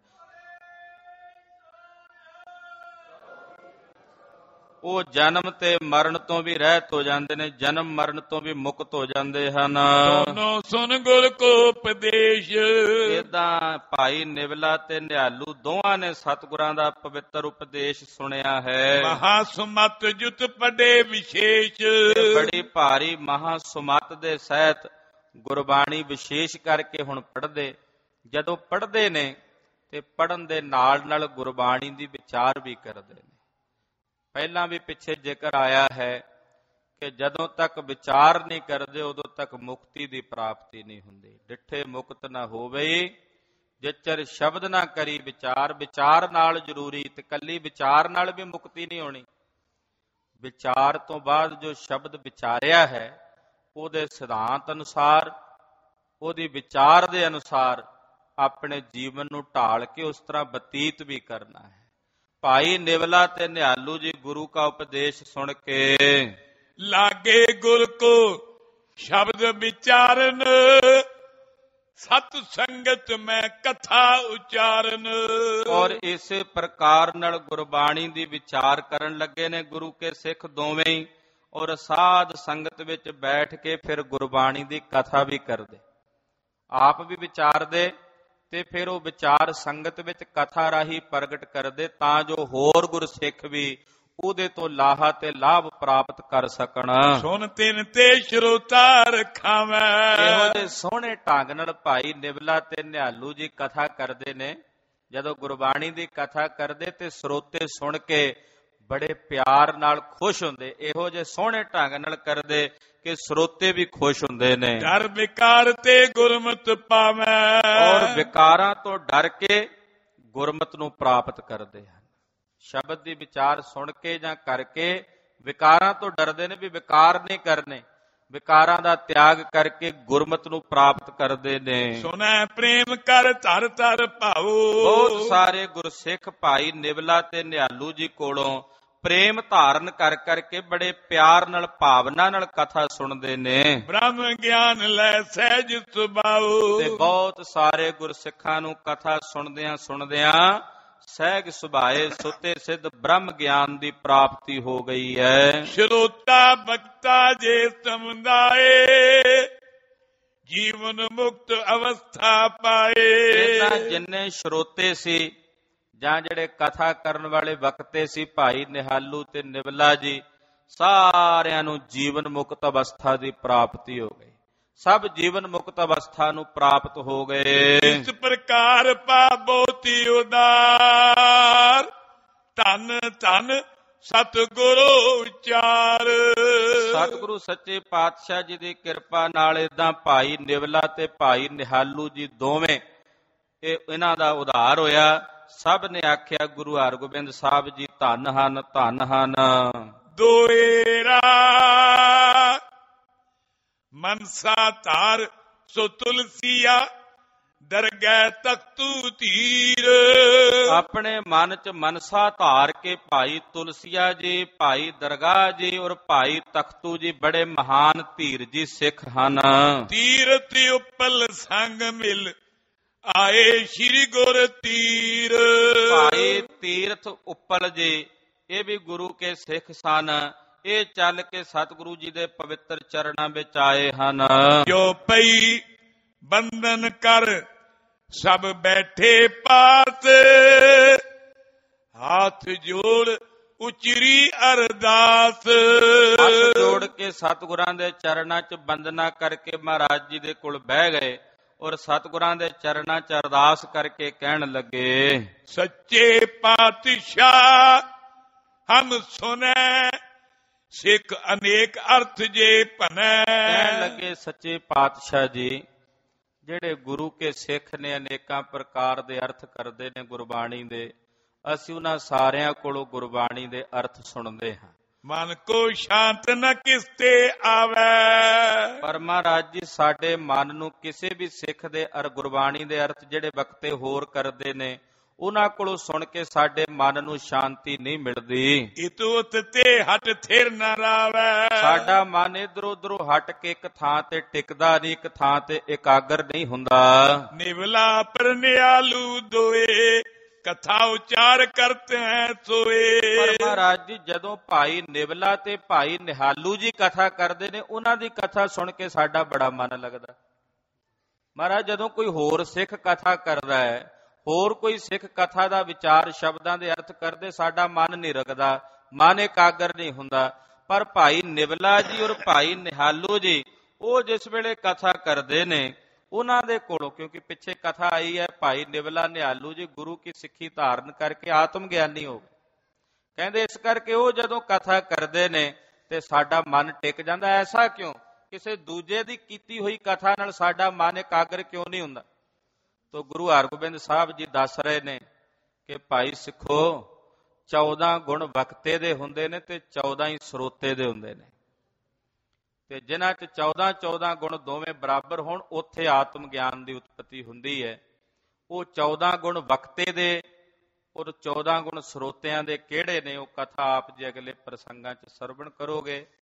[SPEAKER 2] ਉਹ ਜਨਮ ਤੇ ਮਰਨ ਤੋਂ ਵੀ ਰਹਿਤ ਹੋ ਜਾਂਦੇ ਨੇ, ਜਨਮ ਮਰਨ ਤੋਂ ਵੀ ਮੁਕਤ ਹੋ ਜਾਂਦੇ ਹਨ।
[SPEAKER 1] ਦੋਨੋਂ ਸੁਨ ਗੁਰ ਕੋ ਉਪਦੇਸ਼।
[SPEAKER 2] ਏਦਾਂ ਭਾਈ ਨਿਵਲਾ ਤੇ ਨਿਹਾਲੂ ਦੋਵਾਂ ਨੇ ਸਤਿਗੁਰਾਂ ਦਾ ਪਵਿੱਤਰ ਉਪਦੇਸ਼ ਸੁਣਿਆ ਹੈ।
[SPEAKER 1] ਮਹਾ ਸੁਮਤ ਜੁਤ ਪੜੇ ਵਿਸ਼ੇਸ਼।
[SPEAKER 2] ਬੜੀ ਭਾਰੀ ਮਹਾ ਸੁਮਤ ਦੇ ਸਹਿਤ ਗੁਰਬਾਣੀ ਵਿਸ਼ੇਸ਼ ਕਰਕੇ ਹੁਣ ਪੜ੍ਹਦੇ। ਜਦੋਂ ਪੜ੍ਹਦੇ ਨੇ ਤੇ ਪੜ੍ਹਨ ਦੇ ਨਾਲ ਨਾਲ ਗੁਰਬਾਣੀ ਦੀ ਵਿਚਾਰ ਵੀ ਕਰਦੇ ਨੇ। ਪਹਿਲਾਂ ਵੀ ਪਿੱਛੇ ਜ਼ਿਕਰ ਆਇਆ ਹੈ ਕਿ ਜਦੋਂ ਤੱਕ ਵਿਚਾਰ ਨਹੀਂ ਕਰਦੇ ਉਦੋਂ ਤੱਕ ਮੁਕਤੀ ਦੀ ਪ੍ਰਾਪਤੀ ਨਹੀਂ ਹੁੰਦੀ। ਡਿੱਠੇ ਮੁਕਤ ਨਾ ਹੋਵੇ ਜਿਚਰ ਸ਼ਬਦ ਨਾ ਕਰੀ ਵਿਚਾਰ। ਵਿਚਾਰ ਨਾਲ ਜ਼ਰੂਰੀ, ਤੇ ਕੱਲੀ ਵਿਚਾਰ ਨਾਲ ਵੀ ਮੁਕਤੀ ਨਹੀਂ ਹੋਣੀ। ਵਿਚਾਰ ਤੋਂ ਬਾਅਦ ਜੋ ਸ਼ਬਦ ਵਿਚਾਰਿਆ ਹੈ ਉਹਦੇ ਸਿਧਾਂਤ ਅਨੁਸਾਰ, ਉਹਦੀ ਵਿਚਾਰ ਦੇ ਅਨੁਸਾਰ ਆਪਣੇ ਜੀਵਨ ਨੂੰ ਢਾਲ ਕੇ ਉਸ ਤਰ੍ਹਾਂ ਬਤੀਤ ਵੀ ਕਰਨਾ ਹੈ। ਭਾਈ ਨਿਵਲਾ ਤੇ ਨਿਹਾਲੂ ਜੀ ਗੁਰੂ ਕਾ ਉਪਦੇਸ਼ ਸੁਣ ਕੇ
[SPEAKER 1] ਲਾਗੇ ਗੁਰ ਕੋ ਸ਼ਬਦ ਵਿਚਾਰਨ, ਸਤ ਸੰਗਤ ਮੈਂ ਕਥਾ ਉਚਾਰਨ।
[SPEAKER 2] ਔਰ ਇਸੇ ਪ੍ਰਕਾਰ ਨਾਲ ਗੁਰਬਾਣੀ ਦੀ ਵਿਚਾਰ ਕਰਨ ਲੱਗੇ ਨੇ ਗੁਰੂ ਕੇ ਸਿੱਖ ਦੋਵੇਂ ਹੀ, ਔਰ ਸਾਧ ਸੰਗਤ ਵਿੱਚ ਬੈਠ ਕੇ ਫਿਰ ਗੁਰਬਾਣੀ ਦੀ ਕਥਾ ਵੀ ਕਰਦੇ, ਆਪ ਵੀ ਵਿਚਾਰਦੇ ਤੇ ਫਿਰ ਉਹ ਵਿਚਾਰ ਸੰਗਤ ਵਿੱਚ ਕਥਾ ਰਾਹੀਂ ਪ੍ਰਗਟ ਕਰਦੇ, ਤਾਂ ਜੋ ਹੋਰ ਗੁਰਸਿੱਖ ਵੀ ਉਹਦੇ ਤੋਂ ਲਾਹਾ ਤੇ ਲਾਭ ਪ੍ਰਾਪਤ ਕਰ ਸਕਣ।
[SPEAKER 1] ਸੁਣ ਤਿਨ ਤੇ ਸ਼ਰੋਤਾ ਰਖਾਵੈ।
[SPEAKER 2] ਇਹੋ ਜਿਹੇ ਸੋਹਣੇ ਢੰਗ ਨਾਲ ਭਾਈ ਨਿਵਲਾ ਤੇ ਨਿਹਾਲੂ ਜੀ ਕਥਾ ਕਰਦੇ ਨੇ। ਜਦੋਂ ਗੁਰਬਾਣੀ ਦੀ ਕਥਾ ਕਰਦੇ ਤੇ ਸਰੋਤੇ ਸੁਣ ਕੇ ਬੜੇ ਪਿਆਰ ਨਾਲ ਖੁਸ਼ ਹੁੰਦੇ। ਇਹੋ ਜਿਹੇ ਸੋਹਣੇ ਢੰਗ ਨਾਲ ਕਰਦੇ ਕਿ ਸਰੋਤੇ ਵੀ ਖੁਸ਼ ਹੁੰਦੇ ਨੇ।
[SPEAKER 1] ਡਰ ਵਿਕਾਰ ਤੇ ਗੁਰਮਤ ਪਾਵੈ।
[SPEAKER 2] ਔਰ ਵਿਕਾਰਾਂ ਤੋਂ ਡਰ ਕੇ ਗੁਰਮਤ ਨੂੰ ਪ੍ਰਾਪਤ ਕਰਦੇ ਹਨ। ਸ਼ਬਦ ਦੀ ਵਿਚਾਰ ਸੁਣ ਕੇ ਜਾਂ ਕਰਕੇ ਵਿਕਾਰਾਂ ਤੋਂ ਡਰਦੇ ਨੇ ਵੀ ਵਿਕਾਰ ਨਹੀਂ ਕਰਨੇ, ਵਿਕਾਰਾਂ ਦਾ ਤਿਆਗ ਕਰਕੇ ਗੁਰਮਤ ਨੂੰ ਪ੍ਰਾਪਤ ਕਰਦੇ ਨੇ।
[SPEAKER 1] ਸੁਣੈ ਪ੍ਰੇਮ ਕਰ ਧਰ ਧਰ ਭਾਉ।
[SPEAKER 2] ਬਹੁਤ ਸਾਰੇ ਗੁਰਸਿੱਖ ਭਾਈ ਨਿਵਲਾ ਤੇ ਨਿਹਾਲੂ ਜੀ ਕੋਲੋਂ ਪ੍ਰੇਮ ਧਾਰਨ ਕਰ ਕਰਕੇ ਬੜੇ ਪਿਆਰ ਨਾਲ ਭਾਵਨਾ ਨਾਲ ਕਥਾ ਸੁਣਦੇ ਨੇ।
[SPEAKER 1] ਬ੍ਰਹਮ ਗਿਆਨ ਲੈ ਸਹਿਜ ਸੁਭਾਉ।
[SPEAKER 2] ਤੇ ਬਹੁਤ ਸਾਰੇ ਗੁਰਸਿੱਖਾਂ ਨੂੰ ਕਥਾ ਸੁਣਦਿਆਂ ਸੁਣਦਿਆਂ ਸਹਿਜ ਸੁਭਾਏ ਸੁਤੇ ਸਿੱਧ ਬ੍ਰਹਮ ਗਿਆਨ ਦੀ ਪ੍ਰਾਪਤੀ ਹੋ ਗਈ ਹੈ।
[SPEAKER 1] ਸ਼ਰੋਤਾ ਬਖਤਾ ਜੇ ਸਮੁਦਾਏ ਜੀਵਨ ਮੁਕਤ ਅਵਸਥਾ ਪਾਏ।
[SPEAKER 2] ਇਹਨਾਂ ਜਿੰਨੇ ਸਰੋਤੇ ਸੀ ਜਾਂ ਜਿਹੜੇ ਕਥਾ ਕਰਨ ਵਾਲੇ ਵਕਤੇ ਸੀ ਭਾਈ ਨਿਹਾਲੂ ਤੇ ਨਿਵਲਾ ਜੀ, ਸਾਰਿਆਂ ਨੂੰ ਜੀਵਨ ਮੁਕਤ ਅਵਸਥਾ ਦੀ ਪ੍ਰਾਪਤੀ ਹੋ ਗਈ। ਸਭ ਜੀਵਨ ਮੁਕਤ ਅਵਸਥਾ ਨੂੰ ਪ੍ਰਾਪਤ ਹੋ ਗਏ।
[SPEAKER 1] ਇਸ ਪ੍ਰਕਾਰ ਪਾਬੋਤੀ ਉਦਾਰ ਧੰਨ ਧੰਨ ਸਤਿਗੁਰੂ ਉਚਾਰ।
[SPEAKER 2] ਸਤਿਗੁਰੂ ਸੱਚੇ ਪਾਤਸ਼ਾਹ ਜੀ ਦੀ ਕਿਰਪਾ ਨਾਲ ਏਦਾਂ ਭਾਈ ਨਿਵਲਾ ਤੇ ਭਾਈ ਨਿਹਾਲੂ ਜੀ ਦੋਵੇਂ ਇਹ ਇਹਨਾਂ ਦਾ ਉਧਾਰ ਹੋਇਆ। ਸਭ ਨੇ ਆਖਿਆ ਗੁਰੂ ਹਰਗੋਬਿੰਦ ਸਾਹਿਬ ਜੀ ਧੰਨ ਹਨ, ਧੰਨ ਹਨ।
[SPEAKER 1] ਦੋਏਰਾ ਮਨਸਾ ਧਾਰ ਸੋ ਤੁਲਸੀਆ ਦਰਗਹਿ ਤਖਤੂ ਧੀਰ।
[SPEAKER 2] ਆਪਣੇ ਮਨ ਚ ਮਨਸਾ ਧਾਰ ਕੇ ਭਾਈ ਤੁਲਸੀਆ ਜੀ, ਭਾਈ ਦਰਗਾਹ ਜੀ ਔਰ ਭਾਈ ਤਖਤੂ ਜੀ ਬੜੇ ਮਹਾਨ ਧੀਰ ਜੀ ਸਿੱਖ ਹਨ।
[SPEAKER 1] ਤੀਰਥ ਉਪਲ ਸੰਗ ਮਿਲ ਆਏ ਸ਼੍ਰੀ ਗੁਰ ਤੀਰ।
[SPEAKER 2] ਭਾਈ ਤੀਰਥ ਉਪਲ ਜੀ ਇਹ ਵੀ ਗੁਰੂ ਕੇ ਸਿੱਖ ਸਨ। ਇਹ ਚੱਲ ਕੇ ਸਤਿਗੁਰੂ ਜੀ ਦੇ ਪਵਿੱਤਰ ਚਰਨਾਂ ਵਿੱਚ ਆਏ ਹਨ।
[SPEAKER 1] ਜੋ ਪਈ ਬੰਧਨ ਕਰ ਸਭ ਬੈਠੇ ਪਾਤ ਹੱਥ ਜੋੜ ਉਚਰੀ ਅਰਦਾਸ।
[SPEAKER 2] ਹੱਥ ਜੋੜ ਕੇ ਸਤਿਗੁਰਾਂ ਦੇ ਚਰਨਾਂ 'ਚ ਬੰਦਨਾ ਕਰਕੇ ਮਹਾਰਾਜ ਜੀ ਦੇ ਕੋਲ ਬਹਿ ਗਏ ਔਰ ਸਤਿਗੁਰਾਂ ਦੇ ਚਰਨਾਂ 'ਚ ਅਰਦਾਸ ਕਰਕੇ ਕਹਿਣ ਲੱਗੇ,
[SPEAKER 1] ਸੱਚੇ ਪਾਤਸ਼ਾਹ ਹਮ ਸੁਨੈ ਸਿੱਖ ਅਨੇਕ ਅਰਥ ਜੇ ਭਨੈ।
[SPEAKER 2] ਕਹਿਣ ਲੱਗੇ ਸੱਚੇ ਪਾਤਸ਼ਾਹ ਜੀ ਜਿਹੜੇ ਗੁਰੂ ਕੇ ਸਿੱਖ ਨੇ ਅਨੇਕਾਂ ਪ੍ਰਕਾਰ ਦੇ ਅਰਥ ਕਰਦੇ ਨੇ ਗੁਰਬਾਣੀ ਦੇ, ਅਸੀਂ ਉਹਨਾਂ ਸਾਰਿਆਂ ਕੋਲੋਂ ਗੁਰਬਾਣੀ ਦੇ ਅਰਥ ਸੁਣਦੇ ਹਾਂ।
[SPEAKER 1] ਮਨ ਕੋ ਸ਼ਾਂਤ ਨ ਕਿਸਤੇ ਆਵੈ।
[SPEAKER 2] ਪਰ ਮਹਾਰਾਜ ਜੀ ਸਾਡੇ ਮਨ ਨੂੰ ਕਿਸੇ ਵੀ ਸਿੱਖ ਦੇ ਅਰ ਗੁਰਬਾਣੀ ਦੇ ਅਰਥ ਜਿਹੜੇ ਵਕਤੇ ਹੋਰ ਕਰਦੇ ਨੇ ਉਹਨਾਂ ਕੋਲੋਂ ਸੁਣ ਕੇ ਸਾਡੇ ਮਨ ਨੂੰ ਸ਼ਾਂਤੀ ਨਹੀਂ ਮਿਲਦੀ।
[SPEAKER 1] ਇਤੋਤ ਤੇ ਹਟ ਥਿਰ ਨ ਰਾਵੈ।
[SPEAKER 2] ਸਾਡਾ ਮਨ ਇਧਰ ਉਧਰੋਂ ਹਟ ਕੇ ਇੱਕ ਥਾਂ ਤੇ ਟਿਕਦਾ ਨਹੀਂ, ਇੱਕ ਥਾਂ ਤੇ ਇਕਾਗਰ ਨਹੀਂ ਹੁੰਦਾ।
[SPEAKER 1] ਨਿਵਲਾ ਪਰ ਨਿਹਾਲੂ ਦੋਏ ਕਥਾ ਉਚਾਰ ਕਰਤੇ ਹੈ ਸੋਏ।
[SPEAKER 2] ਪਰ ਮਹਾਰਾਜ ਜੀ ਜਦੋਂ ਭਾਈ ਨਿਵਲਾ ਤੇ ਭਾਈ ਨਿਹਾਲੂ ਜੀ ਕਥਾ ਕਰਦੇ ਨੇ ਉਹਨਾਂ ਦੀ ਕਥਾ ਸੁਣ ਕੇ ਸਾਡਾ ਬੜਾ ਮਨ ਲੱਗਦਾ। ਮਹਾਰਾਜ ਜਦੋਂ ਕੋਈ ਹੋਰ ਸਿੱਖ ਕਥਾ ਕਰਦਾ ਹੈ, ਹੋਰ ਕੋਈ ਸਿੱਖ ਕਥਾ ਦਾ ਵਿਚਾਰ ਸ਼ਬਦਾਂ ਦੇ ਅਰਥ ਕਰਦੇ, ਸਾਡਾ ਮਨ ਨਹੀਂ ਰਗਦਾ, ਮਨ ਇਕਾਗਰ ਨਹੀਂ ਹੁੰਦਾ। ਪਰ ਭਾਈ ਨਿਵਲਾ ਜੀ ਔਰ ਭਾਈ ਨਿਹਾਲੂ ਜੀ ਉਹ ਜਿਸ ਵੇਲੇ ਕਥਾ ਕਰਦੇ ਨੇ ਉਹਨਾਂ ਦੇ ਕੋਲੋਂ, ਕਿਉਂਕਿ ਪਿੱਛੇ ਕਥਾ ਆਈ ਹੈ ਭਾਈ ਨਿਵਲਾ ਨਿਹਾਲੂ ਜੀ ਗੁਰੂ ਕੀ ਸਿੱਖੀ ਧਾਰਨ ਕਰਕੇ ਆਤਮ ਗਿਆਨੀ ਹੋ ਗਏ। ਕਹਿੰਦੇ ਇਸ ਕਰਕੇ ਉਹ ਜਦੋਂ ਕਥਾ ਕਰਦੇ ਨੇ ਤੇ ਸਾਡਾ ਮਨ ਟਿਕ ਜਾਂਦਾ। ਐਸਾ ਕਿਉਂ? ਕਿਸੇ ਦੂਜੇ ਦੀ ਕੀਤੀ ਹੋਈ ਕਥਾ ਨਾਲ ਸਾਡਾ ਮਨ ਇਕਾਗਰ ਕਿਉਂ ਨਹੀਂ ਹੁੰਦਾ? ਤੋ ਗੁਰੂ ਹਰਗੋਬਿੰਦ ਸਾਹਿਬ ਜੀ ਦੱਸ ਰਹੇ ਨੇ ਕਿ ਭਾਈ ਸਿੱਖੋ ਚੌਦਾਂ ਗੁਣ ਵਕਤੇ ਦੇ ਹੁੰਦੇ ਨੇ ਤੇ ਚੌਦਾਂ ਹੀ ਸਰੋਤੇ ਦੇ ਹੁੰਦੇ ਨੇ, ਤੇ ਜਿਨ੍ਹਾਂ 'ਚ ਚੌਦਾਂ ਚੌਦਾਂ ਗੁਣ ਦੋਵੇਂ ਬਰਾਬਰ ਹੋਣ ਉੱਥੇ ਆਤਮ ਗਿਆਨ ਦੀ ਉਤਪਤੀ ਹੁੰਦੀ ਹੈ। ਉਹ ਚੌਦਾਂ ਗੁਣ ਵਕਤੇ ਦੇ ਔਰ ਚੌਦਾਂ ਗੁਣ ਸਰੋਤਿਆਂ ਦੇ ਕਿਹੜੇ ਨੇ ਉਹ ਕਥਾ ਆਪ ਜੀ ਅਗਲੇ ਪ੍ਰਸੰਗਾਂ 'ਚ ਸਰਵਣ ਕਰੋਗੇ।